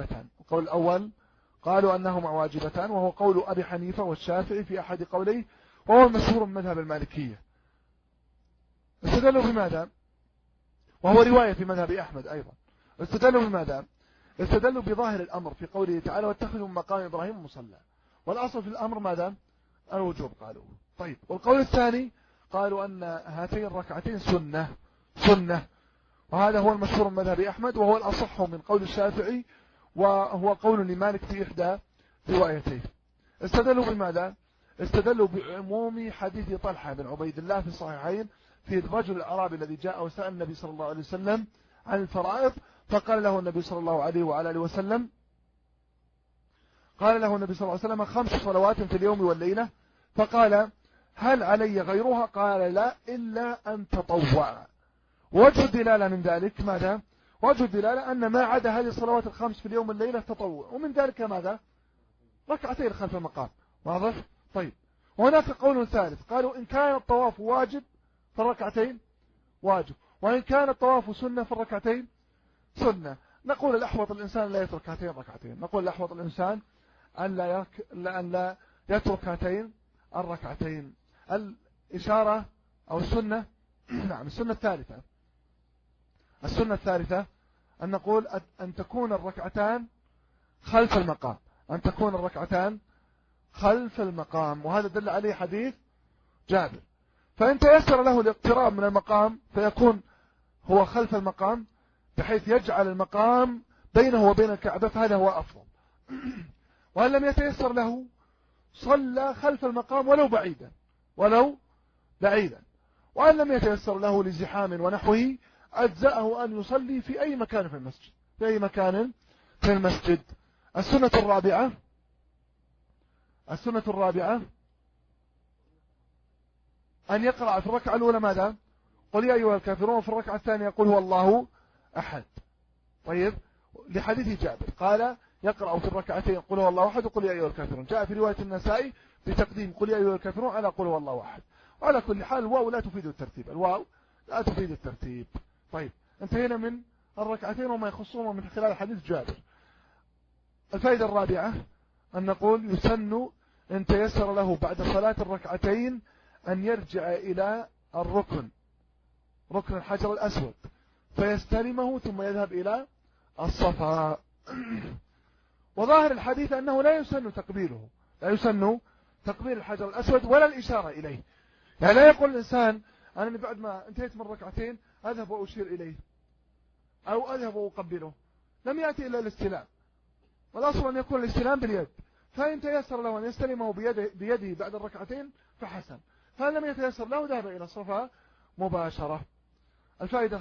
واجبتان، وهو قول أبي حنيفة والشافعي في أحد قوليه، وهو المشهور من مذهب المالكية. استدلوا بماذا؟ وهو رواية في مذهب أحمد أيضا. استدلوا بماذا؟ استدلوا بظاهر الأمر في قوله تعالى واتخذوا من مقام إبراهيم مصلى، والأصل في الأمر ماذا؟ الوجوب قالوا. طيب. والقول الثاني قالوا أن هاتين الركعتين سنة، وهذا هو المشهور من مذهب أحمد، وهو الأصح من قول الشافعي، وهو قول لمالك في إحدى روايتيه. استدلوا بماذا؟ استدلوا بعموم حديث طلحة بن عبيد الله في الصحيحين في الرجل الأعرابي الذي جاء وسأل النبي صلى الله عليه وسلم عن الفرائض، فقال له النبي صلى الله عليه وعلى آله وسلم 5 صلوات في اليوم والليلة، فقال هل علي غيرها؟ قال لا إلا أن تطوع. وجه الدلالة من ذلك ماذا؟ وجه الدلالة أن ما عدا هذه الصلوات ال5 في اليوم والليلة تطوع، ومن ذلك ماذا؟ ركعتين خلف المقام. واضح؟ طيب. وهناك قول ثالث قالوا إن كان الطواف واجب فالركعتين واجب، وإن كان الطواف سنة فالركعتين سنة. نقول الأحوط الإنسان لا يترك هاتين الركعتين، نقول الأحوط الإنسان أن لا يترك هاتين الركعتين. الإشارة أو السنة نعم السنة الثالثة أن نقول أن تكون الركعتان خلف المقام، وهذا دل عليه حديث جابر. فإن تيسر له الاقتراب من المقام فيكون هو خلف المقام بحيث يجعل المقام بينه وبين الكعبة، فهذا هو أفضل. وأن لم يتيسر له صلى خلف المقام ولو بعيدا. وأن لم يتيسر له لزحام ونحوه أجزأه أن يصلي في أي مكان في المسجد. السنة الرابعة أن يقرأ في الركعة الأولى ماذا؟ قل يا أيها الكافرون، وفي الركعة الثانية يقول هو الله أحد. طيب. لحديث جابر قال يقرأ في الركعتين قل هو الله أحد وقل يا أيها الكافرون. جاء في رواية النسائي بتقديم قل يا أيها الكافرون على قل هو الله أحد. وعلى كل حال الواو لا تفيد الترتيب. طيب. انتهينا من الركعتين وما يخصهما من خلال حديث جابر. الفائدة الرابعة أن نقول يسن إن تيسر له بعد صلاة الركعتين أن يرجع إلى ركن الحجر الأسود فيستلمه ثم يذهب إلى الصفا. وظاهر الحديث أنه لا يسن تقبيل الحجر الأسود ولا الإشارة إليه. يعني لا يقول الإنسان أنا بعد ما انتهيت من الركعتين أذهب وأشير إليه أو أذهب وأقبله. لم يأتي إلا الاستلام، والأصل أن يكون الاستلام باليد، فإن تيسر له أن يستلمه بيده بعد الركعتين فحسن، فإن لم يتيسر له ذهب إلى الصفا مباشرة. الفائدة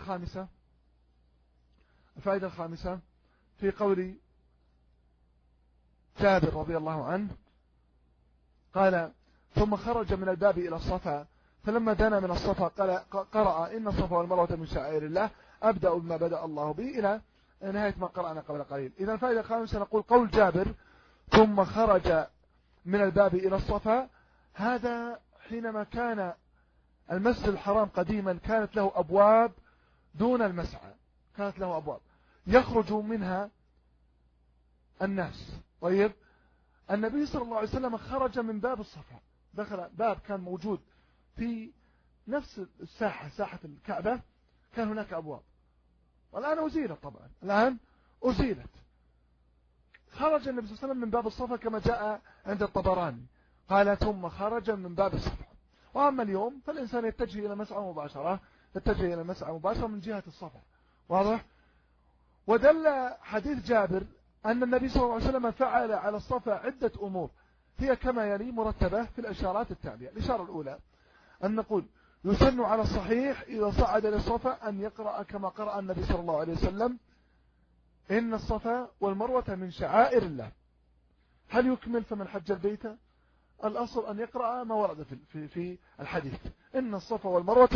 الخامسة في قول جابر رضي الله عنه قال ثم خرج من الباب إلى الصفا فلما دنا من الصفا قرأ إن الصفا والمروة من شعائر الله أبدأ بما بدأ الله به إلى نهاية ما قرأنا قبل قليل. إذا الفائدة الخامسة نقول قول جابر ثم خرج من الباب إلى الصفا، هذا حينما كان المسجد الحرام قديما كانت له أبواب دون المسعى، كانت له أبواب يخرج منها الناس. طيب النبي صلى الله عليه وسلم خرج من باب الصفا، دخل باب كان موجود في نفس الساحة، ساحة الكعبة كان هناك أبواب، والآن أزيلت طبعا، الآن أزيلت. خرج النبي صلى الله عليه وسلم من باب الصفا كما جاء عند الطبراني، قال ثم خرج من باب الصفا. وأما اليوم فالإنسان يتجه إلى المسعى مباشرة، يتجه إلى المسعى مباشرة من جهة الصفا، واضح؟ ودل حديث جابر أن النبي صلى الله عليه وسلم فعل على الصفا عدة أمور هي كما يلي مرتبة في الإشارات التالية. الإشارة الأولى أن نقول يسن على الصحيح إذا صعد للصفا أن يقرأ كما قرأ النبي صلى الله عليه وسلم إن الصفا والمروة من شعائر الله. هل يكمل فمن حج البيت؟ الأصل أن يقرأ ما ورد في الحديث إن الصفا والمروة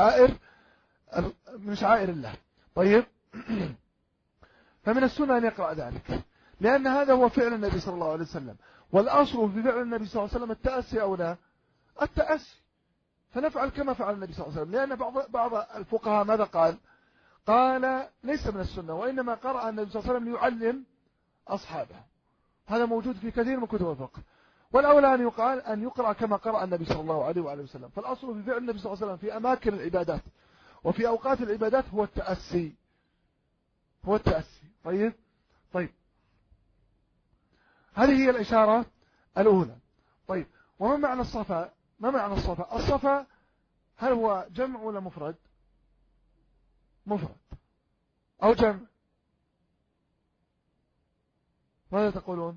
من شعائر الله. طيب فمن السنة أن يقرأ ذلك، لأن هذا هو فعل النبي صلى الله عليه وسلم، والأصل في فعل النبي صلى الله عليه وسلم التأسي أو لا التأسي، فنفعل كما فعل النبي صلى الله عليه وسلم. لأن بعض الفقهاء ماذا قال ليس من السنة، وإنما قرأ النبي صلى الله عليه وسلم ليعلم أصحابه. هذا موجود في كثير من كتب الفقه، والأولى أن يقال أن يقرأ كما قرأ النبي صلى الله عليه وآله وسلم. فالأصل في فعل النبي صلى الله عليه وسلم في أماكن العبادات وفي أوقات العبادات هو التأسي، هو التأسي. طيب هذه هي الإشارة الأولى. طيب وما معنى الصفا؟ ما معنى الصفا؟ الصفا هل هو جمع ولا مفرد؟ مفرد أو جمع؟ ماذا تقولون؟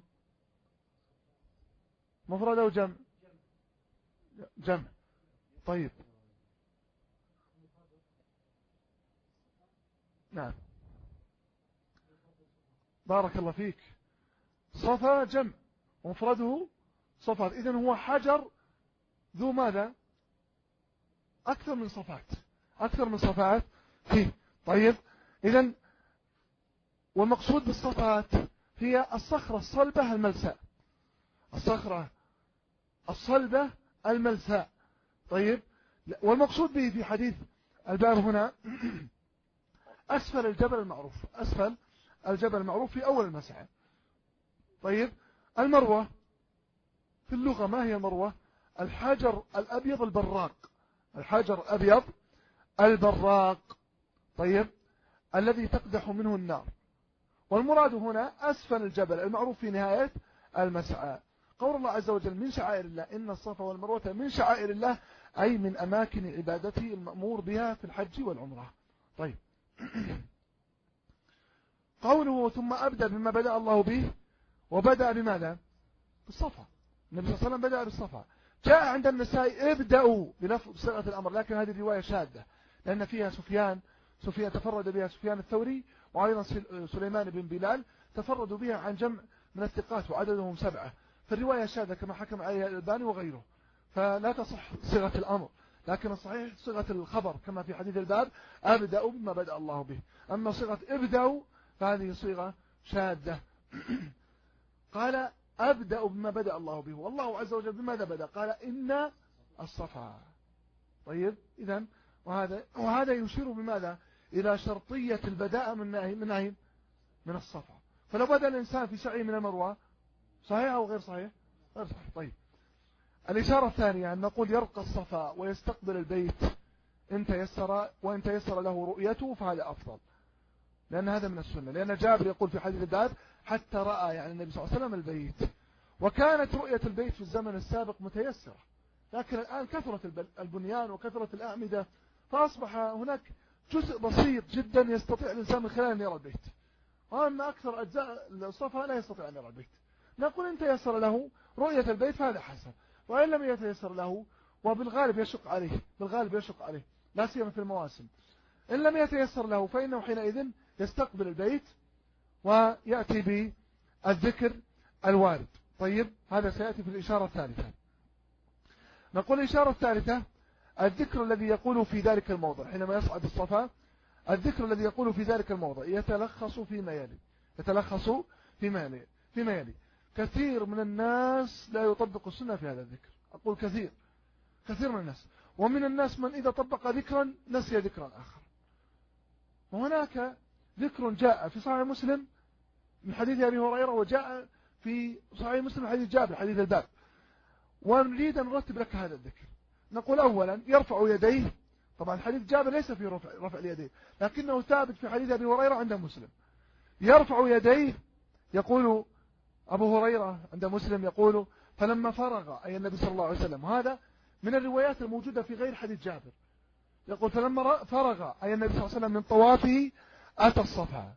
مفرد أو جمع؟ جمع. طيب نعم بارك الله فيك. صفا جمع ومفرده صفات، إذن هو حجر ذو ماذا؟ أكثر من صفات فيه. طيب إذن والمقصود بالصفات هي الصخرة الصلبة الملساء، الصخرة الصلبة الملساء. طيب والمقصود به في حديث الباب هنا أسفل الجبل المعروف، أسفل الجبل المعروف في أول المسعى. طيب المروة في اللغة ما هي المروة؟ الحجر الأبيض البراق، الحجر الأبيض البراق. طيب الذي تقدح منه النار. والمراد هنا أسفل الجبل المعروف في نهاية المسعى. قول الله عز وجل من شعائر الله إن الصفا والمروة من شعائر الله، أي من أماكن عبادته المأمور بها في الحج والعمرة. طيب قوله ثم أبدأ بما بدأ الله به، وبدأ بماذا؟ بالصفا. النبي صلى الله عليه وسلم بدأ بالصفا. جاء عند النسائي ابدأوا بلفظ صيغة الأمر، لكن هذه الرواية شاذة لأن فيها سفيان تفرد بها سفيان الثوري، وأيضا سليمان بن بلال تفردوا بها عن جمع من الثقات وعددهم 7، فالرواية شاذة كما حكم عليها الألباني وغيره، فلا تصح صيغة الأمر، لكن الصحيح صيغة الخبر كما في حديث الباب أبدأوا بما بدأ الله به. أما صيغة ابدأوا فهذه صيغة شاذة. قال أبدأ بما بدأ الله به، والله عز وجل بماذا بدأ؟ قال إن الصفا. طيب إذن وهذا يشير بماذا؟ إلى شرطية البداء من الصفا. فلو بدأ الإنسان في سعي من المروة صحيح أو غير صحيح؟ غير صحيح. طيب الإشارة الثانية أن نقول يرقى الصفا ويستقبل البيت إن تيسر، وإن تيسر له رؤيته فهذا أفضل، لأن هذا من السنة، لأن جابر يقول في حديث الباب حتى رأى يعني النبي صلى الله عليه وسلم البيت. وكانت رؤية البيت في الزمن السابق متيسرة، لكن الآن كثرة البنيان وكثرة الأعمدة، فأصبح هناك جزء بسيط جدا يستطيع الإنسان من خلال أن يرى البيت، وأما أكثر أجزاء الصفا لا يستطيع أن يرى البيت. نقول إن تيسر له رؤية البيت فهذا حسن، وإن لم يتيسر له، وبالغالب يشق عليه لا سيما في المواسم، إن لم يتيسر له فإنه حينئذ يستقبل البيت ويأتي بالذكر الوارد. طيب هذا سيأتي في الإشارة الثالثة. نقول الإشارة الثالثة الذكر الذي يقول في ذلك الموضع حينما يصعد الصفا، الذكر الذي يقول في ذلك الموضع يتلخص فيما يلي. كثير من الناس لا يطبق السنة في هذا الذكر، أقول كثير من الناس، ومن الناس من إذا طبق ذكرا نسي ذكرا آخر. وهناك ذكر جاء في صحيح مسلم من حديث أبي هريرة، وجاء في صحيح مسلم حديث جابر حديث الباب، ونريد أن نرتب لك هذا الذكر. نقول أولا يرفع يديه، طبعا حديث جابر ليس في رفع اليدين، لكنه ثابت في حديث أبي هريرة عند مسلم. يرفع يديه، يقول أبو هريرة عند مسلم يقول فلما فرغ أي النبي صلى الله عليه وسلم، هذا من الروايات الموجودة في غير حديث جابر، يقول فلما فرغ أي النبي صلى الله عليه وسلم من طوافه أتى الصفا،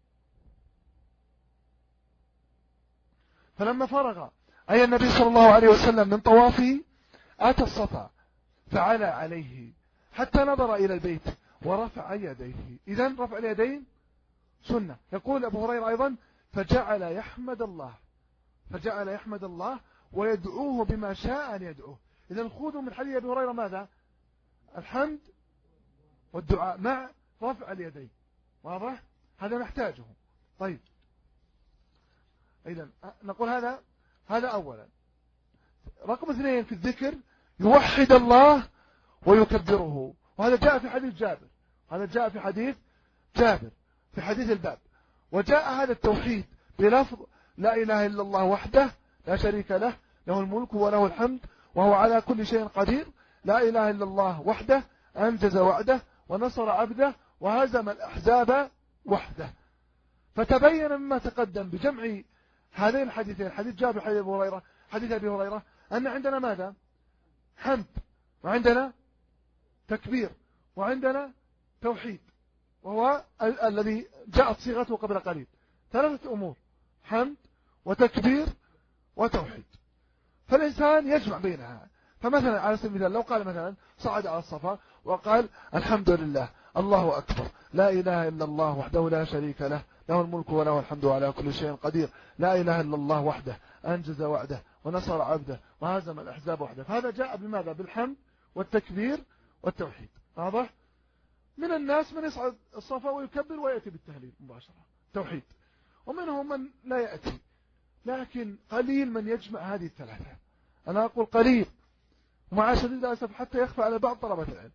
فلما فرغ أي النبي صلى الله عليه وسلم من طوافه أتى الصفا فعلى عليه حتى نظر إلى البيت ورفع يديه. إذن رفع اليدين سنة. يقول أبو هريرة أيضا فجعل يحمد الله ويدعوه بما شاء أن يدعوه. إذن خذوا من حديث أبي هريرة ماذا؟ الحمد والدعاء مع رفع اليدين. واضح؟ هذا نحتاجه. طيب، إذن نقول هذا أولا. رقم 2 في الذكر يوحد الله ويكبره، وهذا جاء في حديث جابر، في حديث الباب. وجاء هذا التوحيد بلفظ لا إله إلا الله وحده لا شريك له، له الملك وله الحمد وهو على كل شيء قدير. لا إله إلا الله وحده أنجز وعده ونصر عبده وهزم الأحزاب وحده. فتبين مما تقدم بجمع هذين الحديثين، حديث جابر حديث أبي هريرة، أن عندنا ماذا؟ حمد، وعندنا تكبير، وعندنا توحيد، وهو الذي جاءت صيغته قبل قليل. 3 أمور: حمد وتكبير وتوحيد. فالإنسان يجمع بينها. فمثلا على سبيل المثال لو قال مثلا صعد على الصفا وقال الحمد لله الله أكبر لا إله إلا الله وحده لا شريك له له الملك وله الحمد على كل شيء قدير، لا إله إلا الله وحده أنجز وعده ونصر عبده وهزم الأحزاب وحده. فهذا جاء بماذا؟ بالحمد والتكبير والتوحيد. واضح؟ من الناس من يصعد الصفا ويكبر ويأتي بالتهليل مباشرة توحيد، ومنهم من لا يأتي، لكن قليل من يجمع هذه الثلاثة. أنا أقول قليل، ومع شديد الأسف حتى يخفى على بعض طلبة العلم،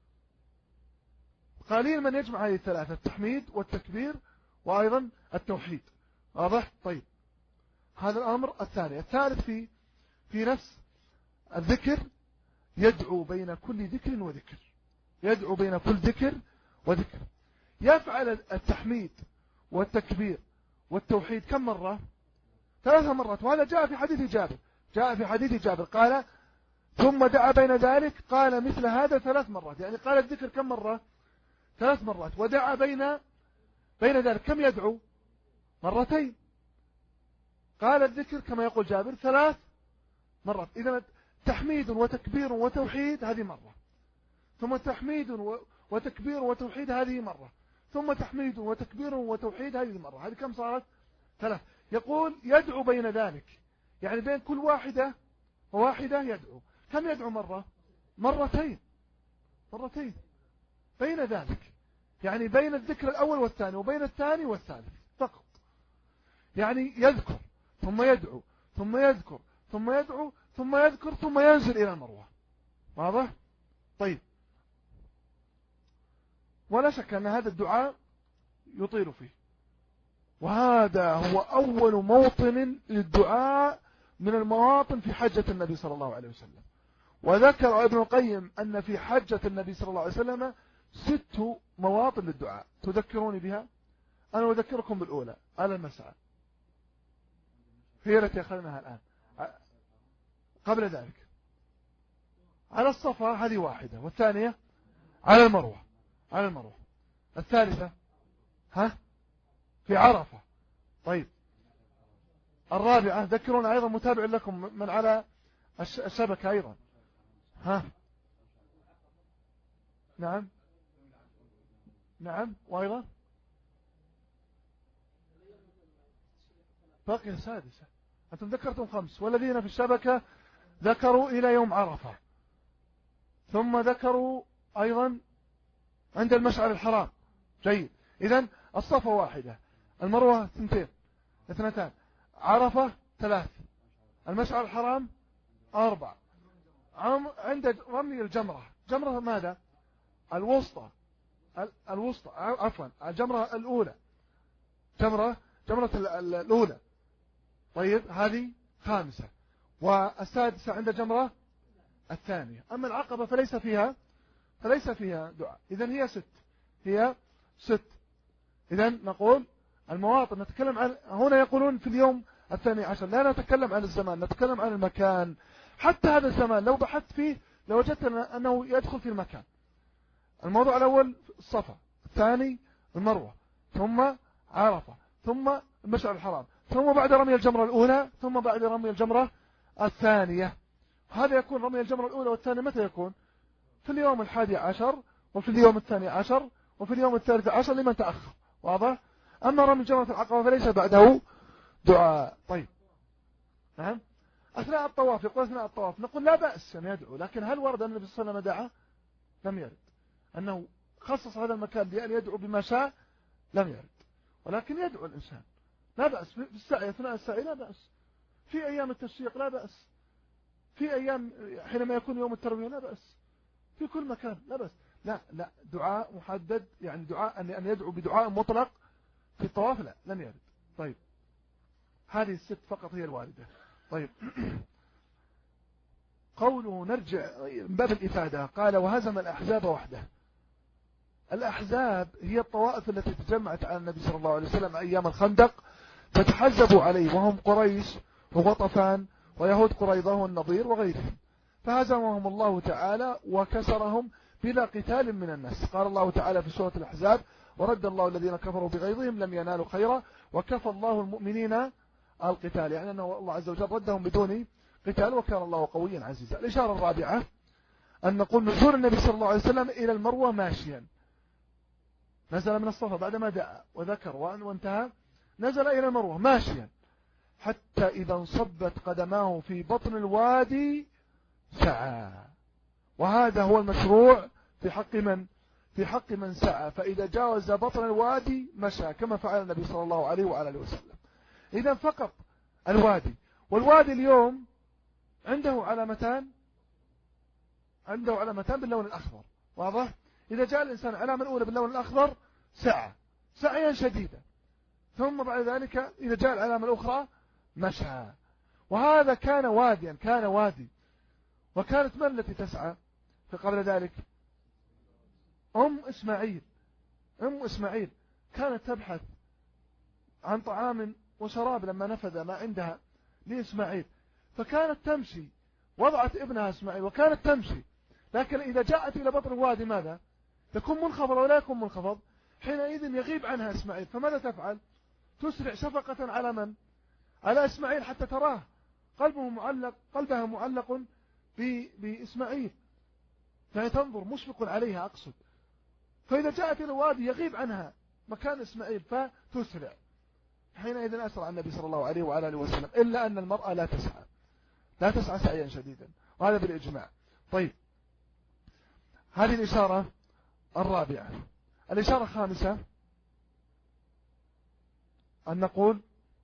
قليل من يجمع هذه الثلاثة: التحميد والتكبير وأيضا التوحيد. واضح؟ طيب، هذا الأمر الثاني. الثالث في نفس الذكر يدعو بين كل ذكر وذكر، يدعو بين كل ذكر وذكر. يفعل التحميد والتكبير والتوحيد كم مرة؟ 3 مرات. وهذا جاء في حديث جابر قال ثم دعا بين ذلك، قال مثل هذا 3 مرات. يعني قال الذكر كم مرة؟ 3 مرات. ودعا بين ذلك كم يدعو؟ 2 قال الذكر كما يقول جابر 3 مرات. إذا تحميد وتكبير وتوحيد هذه مرة، ثم تحميد وتكبير وتوحيد هذه مرة، ثم تحميد وتكبير وتوحيد هذه مرة. هذه كم صارت؟ 3. يقول يدعو بين ذلك، يعني بين كل واحدة وواحدة يدعو. كم يدعو مرة؟ 2 بين ذلك، يعني بين الذكر الأول والثاني وبين الثاني والثالث فقط. يعني يذكر ثم يدعو ثم يذكر ثم يدعو ثم يذكر ثم ينزل إلى المروة. واضح؟ طيب، ولا شك أن هذا الدعاء يطيل فيه، وهذا هو أول موطن للدعاء من المواطن في حجة النبي صلى الله عليه وسلم. وذكر ابن القيم أن في حجة النبي صلى الله عليه وسلم 6 مواطن للدعاء. تذكروني بها؟ أنا أذكركم بالأولى على المسعى، هي التي أخذناها الآن. قبل ذلك على الصفا هذه واحدة، والثانية على المروة، الثالثة في عرفة. طيب، الرابعة ذكرونا أيضا متابع لكم من على الشبكة أيضا. نعم وأيضا باقي 6. أنتم ذكرتم 5، والذين في الشبكة ذكروا إلى يوم عرفة، ثم ذكروا أيضا عند المشعر الحرام. جيد. إذن الصفا واحدة، المروة 2، عرفة 3، المشعر الحرام 4. عند رمي الجمرة، جمرة ماذا؟ الوسطى، عفوا الجمرة الأولى، جمرة الأولى. طيب هذه 5، والسادسة عند جمرة الثانية. أما العقبة فليس فيها دعاء. إذن هي 6. إذن نقول المواطن نتكلم عن، هنا يقولون في اليوم 12، لا نتكلم عن الزمان، نتكلم عن المكان. حتى هذا الزمان لو بحثت فيه لوجدت أنه يدخل في المكان. الموضوع الأول الصفا، الثاني المروة، ثم عرفة، ثم المشعر الحرام، ثم بعد رمي الجمرة الأولى، ثم بعد رمي الجمرة الثانية. هذا يكون رمي الجمرة الأولى والثانية متى يكون؟ في اليوم 11، وفي اليوم 12، وفي اليوم 13 لمن تأخر. واضح؟ أما رمي جمرة العقبة فليس بعده دعاء. طيب نعم. أثناء الطواف، يقول أثناء الطواف نقول لا بأس أن يدعو، لكن هل ورد أن النبي صلى الله عليه وسلم دعا؟ لم يرد. أنه خصص هذا المكان بأن يدعو بما شاء لم يرد، ولكن يدعو الإنسان لا بأس. في السعي، أثناء السعي لا بأس، في أيام التشريق لا بأس، في أيام حينما يكون يوم التروية لا بأس، في كل مكان لا بأس. لا دعاء محدد، يعني دعاء أن يدعو بدعاء مطلق في الطواف لا، لم يرد. طيب هذه 6 فقط هي الواردة. طيب قوله نرجع من باب الإفادة، قال وهزم الأحزاب وحده. الأحزاب هي الطوائف التي تجمعت على النبي صلى الله عليه وسلم أيام الخندق فتحزبوا عليه، وهم قريش وغطفان ويهود قريظة والنضير وغيرهم، فهزمهم الله تعالى وكسرهم بلا قتال من الناس. قال الله تعالى في سورة الأحزاب ورد الله الذين كفروا بغيظهم لم ينالوا خيرا وكفى الله المؤمنين القتال، يعني أنه الله عز وجل ردهم بدون قتال وكان الله قويا عزيزا. الإشارة الرابعة أن نقول نزول النبي صلى الله عليه وسلم إلى المروة ماشيا، نزل من الصفا بعدما دعا وذكر وانتهى، نزل إلى المروة ماشيا حتى إذا انصبت قدماه في بطن الوادي سعى. وهذا هو المشروع في حق من؟ في حق من سعى، فإذا جاوز بطن الوادي مشى كما فعل النبي صلى الله عليه وآله وسلم. إذا فقط الوادي، والوادي اليوم عنده علامتان باللون الأخضر. واضح؟ إذا جاء الإنسان علامة الأولى باللون الأخضر سعى سعيا شديدا، ثم بعد ذلك إذا جاء العلامة الأخرى مشى. وهذا كان وادي. وكانت من التي تسعى في قبل ذلك؟ أم إسماعيل كانت تبحث عن طعام وشراب لما نفذ ما عندها لإسماعيل، فكانت تمشي، وضعت ابنها إسماعيل وكانت تمشي، لكن إذا جاءت إلى بطن الوادي ماذا؟ تكون منخفض ولا يكون منخفض؟ حينئذ يغيب عنها إسماعيل، فماذا تفعل؟ تسرع شفقة على من؟ على إسماعيل حتى تراه، قلبها معلق بإسماعيل، يعني تنظر مشفق عليها أقصد. فإذا جاءت إلى الوادي يغيب عنها مكان إسماعيل فتسرع، حينئذ أسرع النبي صلى الله عليه وعلى آله وسلم. إلا أن المرأة لا تسعى سعيا شديدا، وهذا بالإجماع. طيب هذه الإشارة الرابعة. الإشارة الخامسة أن نقول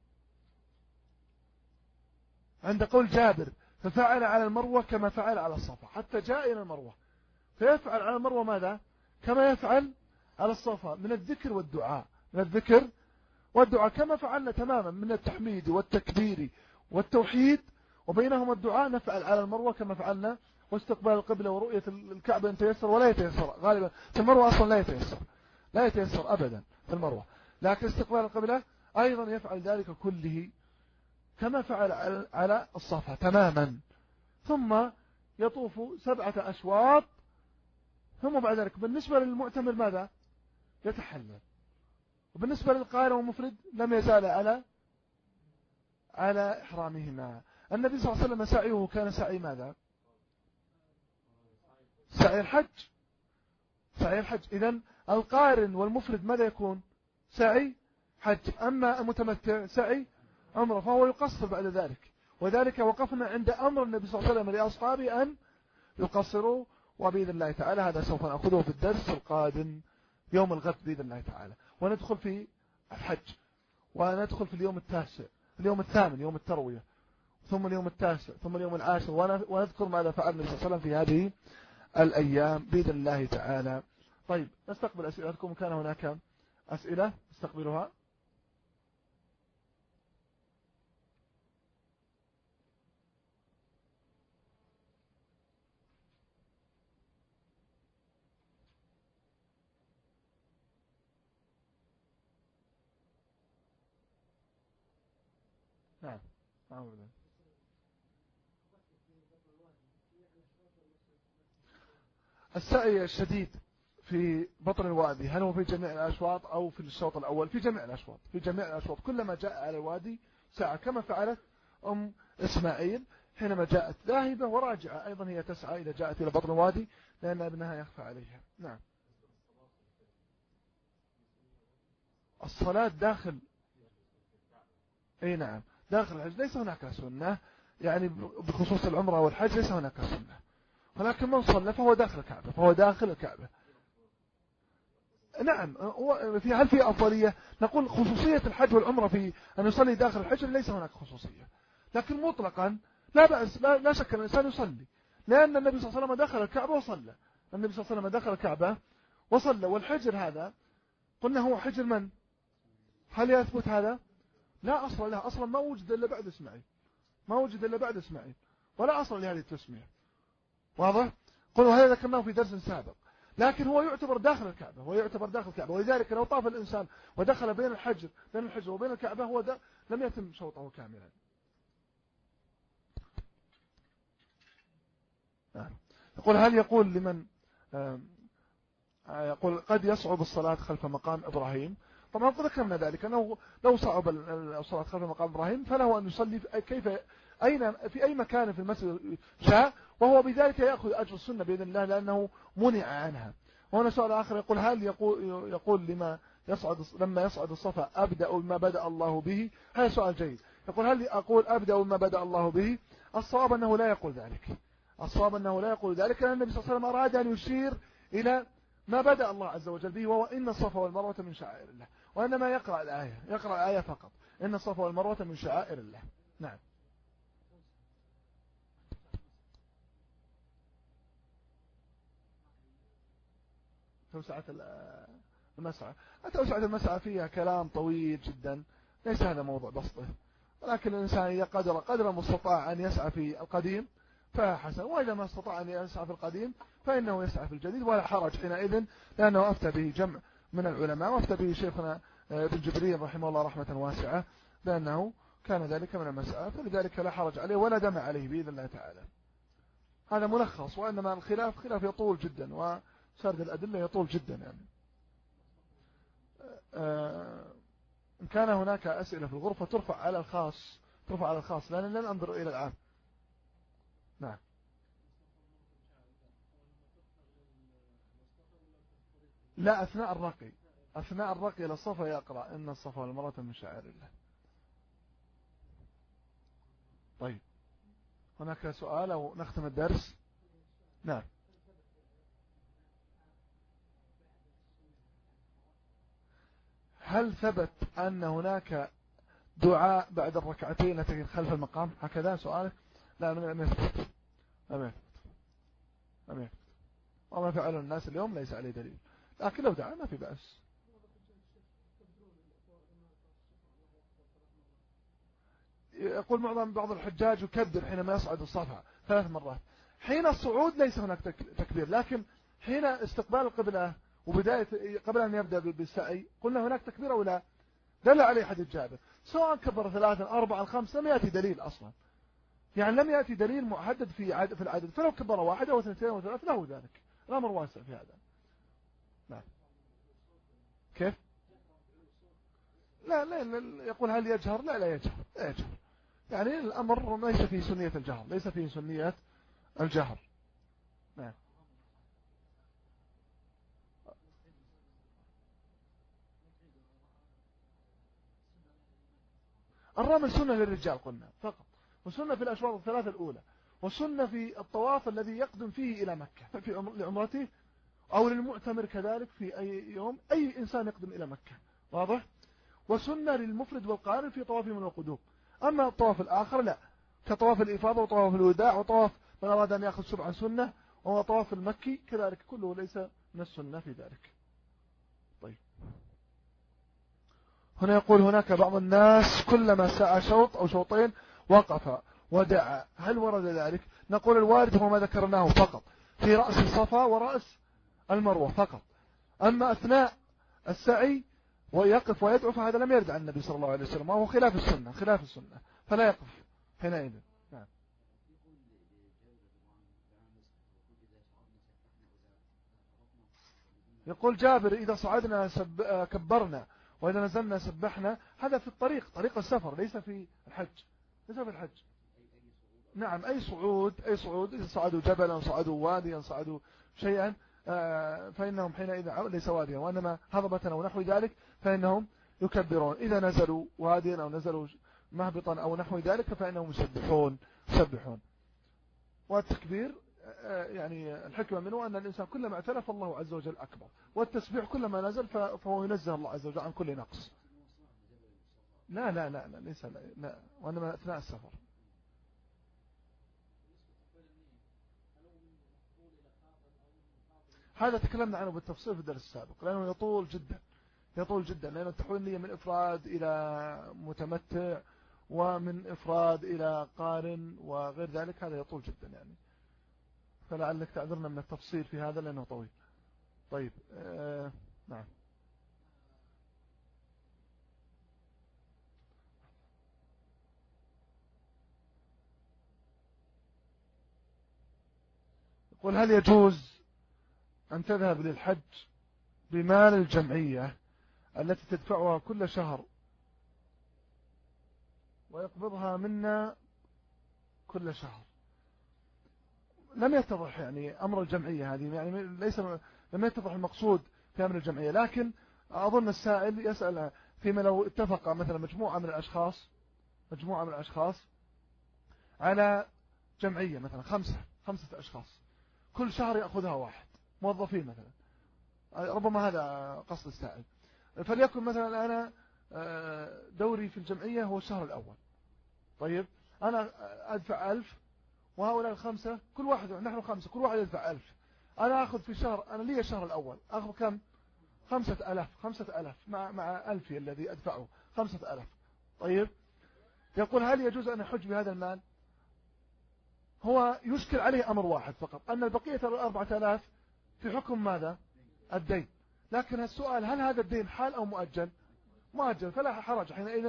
عند قول جابر ففعل على المروة كما فعل على الصفا، حتى جاء إلى المروة فيفعل على المروة ماذا؟ كما يفعل على الصفا من الذكر والدعاء كما فعلنا تماما من التحميد والتكبير والتوحيد، وبينهما الدعاء نفعل على المروة كما فعلنا، واستقبال القبلة ورؤية الكعبة إن تيسر ولا يتيسر. غالبا في المروة أصلا لا يتيسر أبدا في المروة، لكن استقبال القبلة أيضا يفعل ذلك كله كما فعل على الصفا تماما. ثم يطوف 7 أشواط، ثم بعد ذلك بالنسبة للمعتمر ماذا؟ يتحلل. وبالنسبة للقارئ والمفرد لم يزال على إحرامهما. النبي صلى الله عليه وسلم سعيه كان سعي ماذا؟ سعي الحج. إذن القارن والمفرد ماذا يكون؟ سعي حج. أما المتمتع سعي عمره، فهو يقصر بعد ذلك. وذلك وقفنا عند أمر النبي صلى الله عليه وسلم لأصحابه أن يقصروا، وبإذن الله تعالى هذا سوف نأخذه في الدرس القادم يوم الغد بإذن الله تعالى، وندخل في الحج، وندخل في اليوم التاسع، اليوم الثامن يوم التروية، ثم اليوم التاسع، ثم اليوم العاشر، ونذكر ماذا فعل النبي صلى الله عليه وسلم في هذه الأيام بإذن الله تعالى. طيب نستقبل أسئلتكم، كان هناك أسئلة نستقبلها. نعم. السعي الشديد في بطن الوادي هل هو في جميع الأشواط أو في الشوط الأول؟ في جميع الأشواط، في جميع الأشواط، كلما جاء على الوادي سعى، كما فعلت أم إسماعيل حينما جاءت ذاهبة وراجعة أيضا هي تسعى إذا جاءت إلى بطن الوادي لأن ابنها يخفى عليها. نعم. الصلاة داخل، أي نعم، داخل الحج ليس هناك سنة، يعني بخصوص العمرة والحج ليس هناك سنة، ولكن من صلى فهو داخل الكعبة، فهو داخل الكعبة. نعم. هل في أفضلية؟ نقول خصوصية الحج والعمرة في أن يصلي داخل الحجر ليس هناك خصوصية، لكن مطلقا لا بأس، لا شك أن الإنسان يصلي، لأن النبي صلى الله عليه وسلم دخل الكعبة وصلى، النبي صلى الله عليه وسلم دخل الكعبة وصلى، والحجر هذا قلنا هو حجر من؟ هل يثبت هذا؟ لا أصل له، أصلا ما وجد إلا بعد إسماعيل، ما وجد إلا بعد إسماعيل، ولا أصل لهذه التسمية. واضح؟ قلوا هذا ذكرناه في درس سابق، لكن هو يعتبر داخل الكعبة، هو يعتبر داخل الكعبة، ولذلك لو طاف الإنسان ودخل بين الحجر وبين الكعبة هو لم يتم شوطه كاملا. يقول هل يقول لمن يقول قد يصعب الصلاة خلف مقام إبراهيم؟ طبعا ذكرنا ذلك أنه لو صعب الصلاة خلف مقام إبراهيم فله أن يصلي في أي مكان في المسجد شاء، وهو بذلك يأخذ أجر السنة بإذن الله لأنه منع عنها. وهنا سؤال آخر يقول هل يقول لما يصعد الصفا أبدأ بما بدأ الله به؟ هذا سؤال جيد. يقول هل أقول أبدأ بما بدأ الله به؟ الصواب أنه لا يقول ذلك، الصواب أنه لا يقول ذلك، لأن النبي صلى الله عليه وسلم أراد أن يشير إلى ما بدأ الله عز وجل به، وهو إن الصفا والمروة من شعائر الله، وإنما يقرأ الآية فقط، إن الصفا والمروة من شعائر الله. نعم. توسعة المسعى، توسعة المسعى فيها كلام طويل جدا، ليس هذا موضوع بسطه، ولكن الإنسان قدر ما استطاع أن يسعى في القديم فحسن، وإذا ما استطاع أن يسعى في القديم فإنه يسعى في الجديد، ولا حرج حينئذ، لأنه أفتى به جمع من العلماء، وأفتى به شيخنا ابن جبريل رحمه الله رحمة واسعة، لأنه كان ذلك من المسعى، فلذلك لا حرج عليه ولا دم عليه بإذن الله تعالى. هذا ملخص، وإنما الخلاف يطول جدا، وسرد الأدلة يطول جدا يعني. إن كان هناك أسئلة في الغرفة ترفع على الخاص، لأن لن أنظر إلى العام. نعم. لا، أثناء الرقي إلى الصفا يقرأ إن الصفا والمروة من شعائر الله. طيب هناك سؤال أو نختم الدرس؟ نعم. هل ثبت أن هناك دعاء بعد الركعتين التي خلف المقام؟ هكذا سؤالك؟ لا، لم يثبت. وما فعله الناس اليوم ليس عليه دليل، لكن لو دعا ما في بأس. يقول بعض الحجاج يكبر حينما يصعد الصفا 3 مرات، حين الصعود ليس هناك تكبير، لكن حين استقبال القبلة وبداية قبل أن يبدأ بالسعي قلنا هناك تكبير أو لا؟ دل عليه حديث جابر، سواء كبر 3 4 5 لم يأتي دليل أصلا، يعني لم يأتي دليل محدد في العدد، فلو كبر 1 أو 2 أو 3 له ذلك، الأمر واسع في هذا. نعم. كيف؟ لا يقول هل يجهر؟ لا يجهر، يعني الأمر ليس فيه سنية الجهر. نعم. الرمل سنة للرجال قلنا فقط، وسنة في الأشواط الثلاثة الأولى، وسنة في الطواف الذي يقدم فيه إلى مكة في لعمرته أو للمعتمر كذلك في أي يوم أي إنسان يقدم إلى مكة، واضح؟ وسنة للمفرد والقارن في طواف من القدوم. أما الطواف الآخر لا، كطواف الإفاضة وطواف الوداع وطواف من أراد أن يأخذ سبعا سنة، وطواف المكي كذلك كله ليس من السنة في ذلك. طيب، هنا يقول هناك بعض الناس كلما سعى شوط أو شوطين وقف ودعا، هل ورد ذلك؟ نقول الوارد هو ما ذكرناه فقط في رأس الصفا ورأس المروة فقط. أما أثناء السعي ويقف ويدعو فهذا لم يرد عن النبي صلى الله عليه وسلم، وهو خلاف السنة، خلاف السنة، فلا يقف حينئذ. نعم. يقول جابر إذا صعدنا كبرنا وإذا نزلنا سبحنا، هذا في الطريق، طريق السفر، ليس في الحج، ليس في الحج. نعم، أي صعود، أي صعود، إذا صعدوا جبلا صعدوا واديا صعدوا شيئا فإنهم حينئذ ليس واديا وإنما هضبة أو نحو ذلك فإنهم يكبرون. إذا نزلوا واديا أو نزلوا مهبطا أو نحو ذلك فإنهم يسبحون. والتكبير يعني الحكمة منه أن الإنسان كلما اعترف الله عز وجل أكبر، والتسبيح كلما نزل فهو ينزه الله عز وجل عن كل نقص. لا لا لا لا ليس لا، وإنما أثناء السفر. هذا تكلمنا عنه بالتفصيل في الدرس السابق، لأنه يطول جدا، يطول جدا، لأنه تحويل النية من إفراد إلى متمتع ومن إفراد إلى قارن وغير ذلك، هذا يطول جدا يعني، فلعلك تعذرنا من التفصيل في هذا لأنه طويل. طيب نعم. يقول هل يجوز أن تذهب للحج بمال الجمعية التي تدفعها كل شهر ويقبضها منا كل شهر؟ لم يتضح يعني أمر الجمعية هذه، يعني ليس لم يتضح المقصود في أمر الجمعية، لكن أظن السائل يسأل فيما لو اتفق مثلا مجموعة من الأشخاص على جمعية مثلا خمسة أشخاص كل شهر يأخذها واحد، موظفين مثلا، ربما هذا قصد السائل. فليكن مثلا أنا دوري في الجمعية هو الشهر الأول، طيب أنا أدفع 1000 وهؤلاء الخمسة كل واحد، نحن 5 كل واحد يدفع 1000، أنا أخذ في الشهر، أنا لي الشهر الأول أخذ كم؟ 5000 مع 1000 الذي أدفعه 5000. طيب يقول هل يجوز أن أحج بهذا المال؟ هو يشكل عليه أمر واحد فقط، أن البقية 4000 في حكم ماذا؟ الدين. لكن السؤال هل هذا الدين حال أو مؤجل؟ مؤجل، فلا حرج حينئذ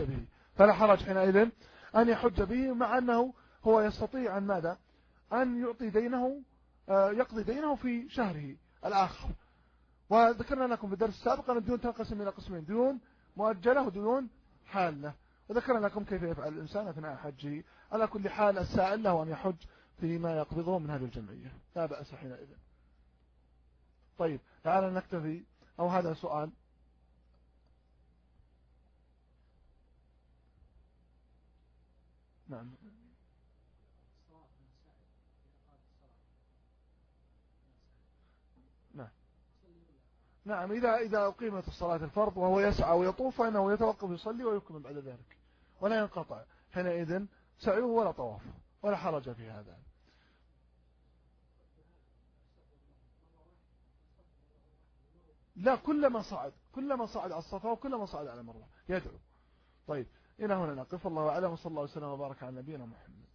أن يحج به، مع أنه هو يستطيع أن ماذا؟ أن يعطي دينه، يقضي دينه في شهره الآخر. وذكرنا لكم في الدرس السابق أن الديون تنقسم إلى قسمين، ديون مؤجلة وديون حالة، وذكرنا لكم كيف يفعل الإنسان أثناء حجه. على كل حال السائل له أن يحج فيما يقبضه من هذه الجمعية، لا بأس حينئذ. طيب تعالى نكتفي، أو هذا سؤال. نعم نعم نعم، إذا أقيمت الصلاة الفرض وهو يسعى ويطوف فإنه يتوقف يصلي ويكمل بعد ذلك، ولا ينقطع حينئذ سعيه ولا طوافه، ولا حرج في هذا. لا، كلما صعد على الصفا وكلما صعد على المروة يدعو. طيب إلى هنا نقف، الله أعلم، وصلى الله وسلم وبارك على نبينا محمد.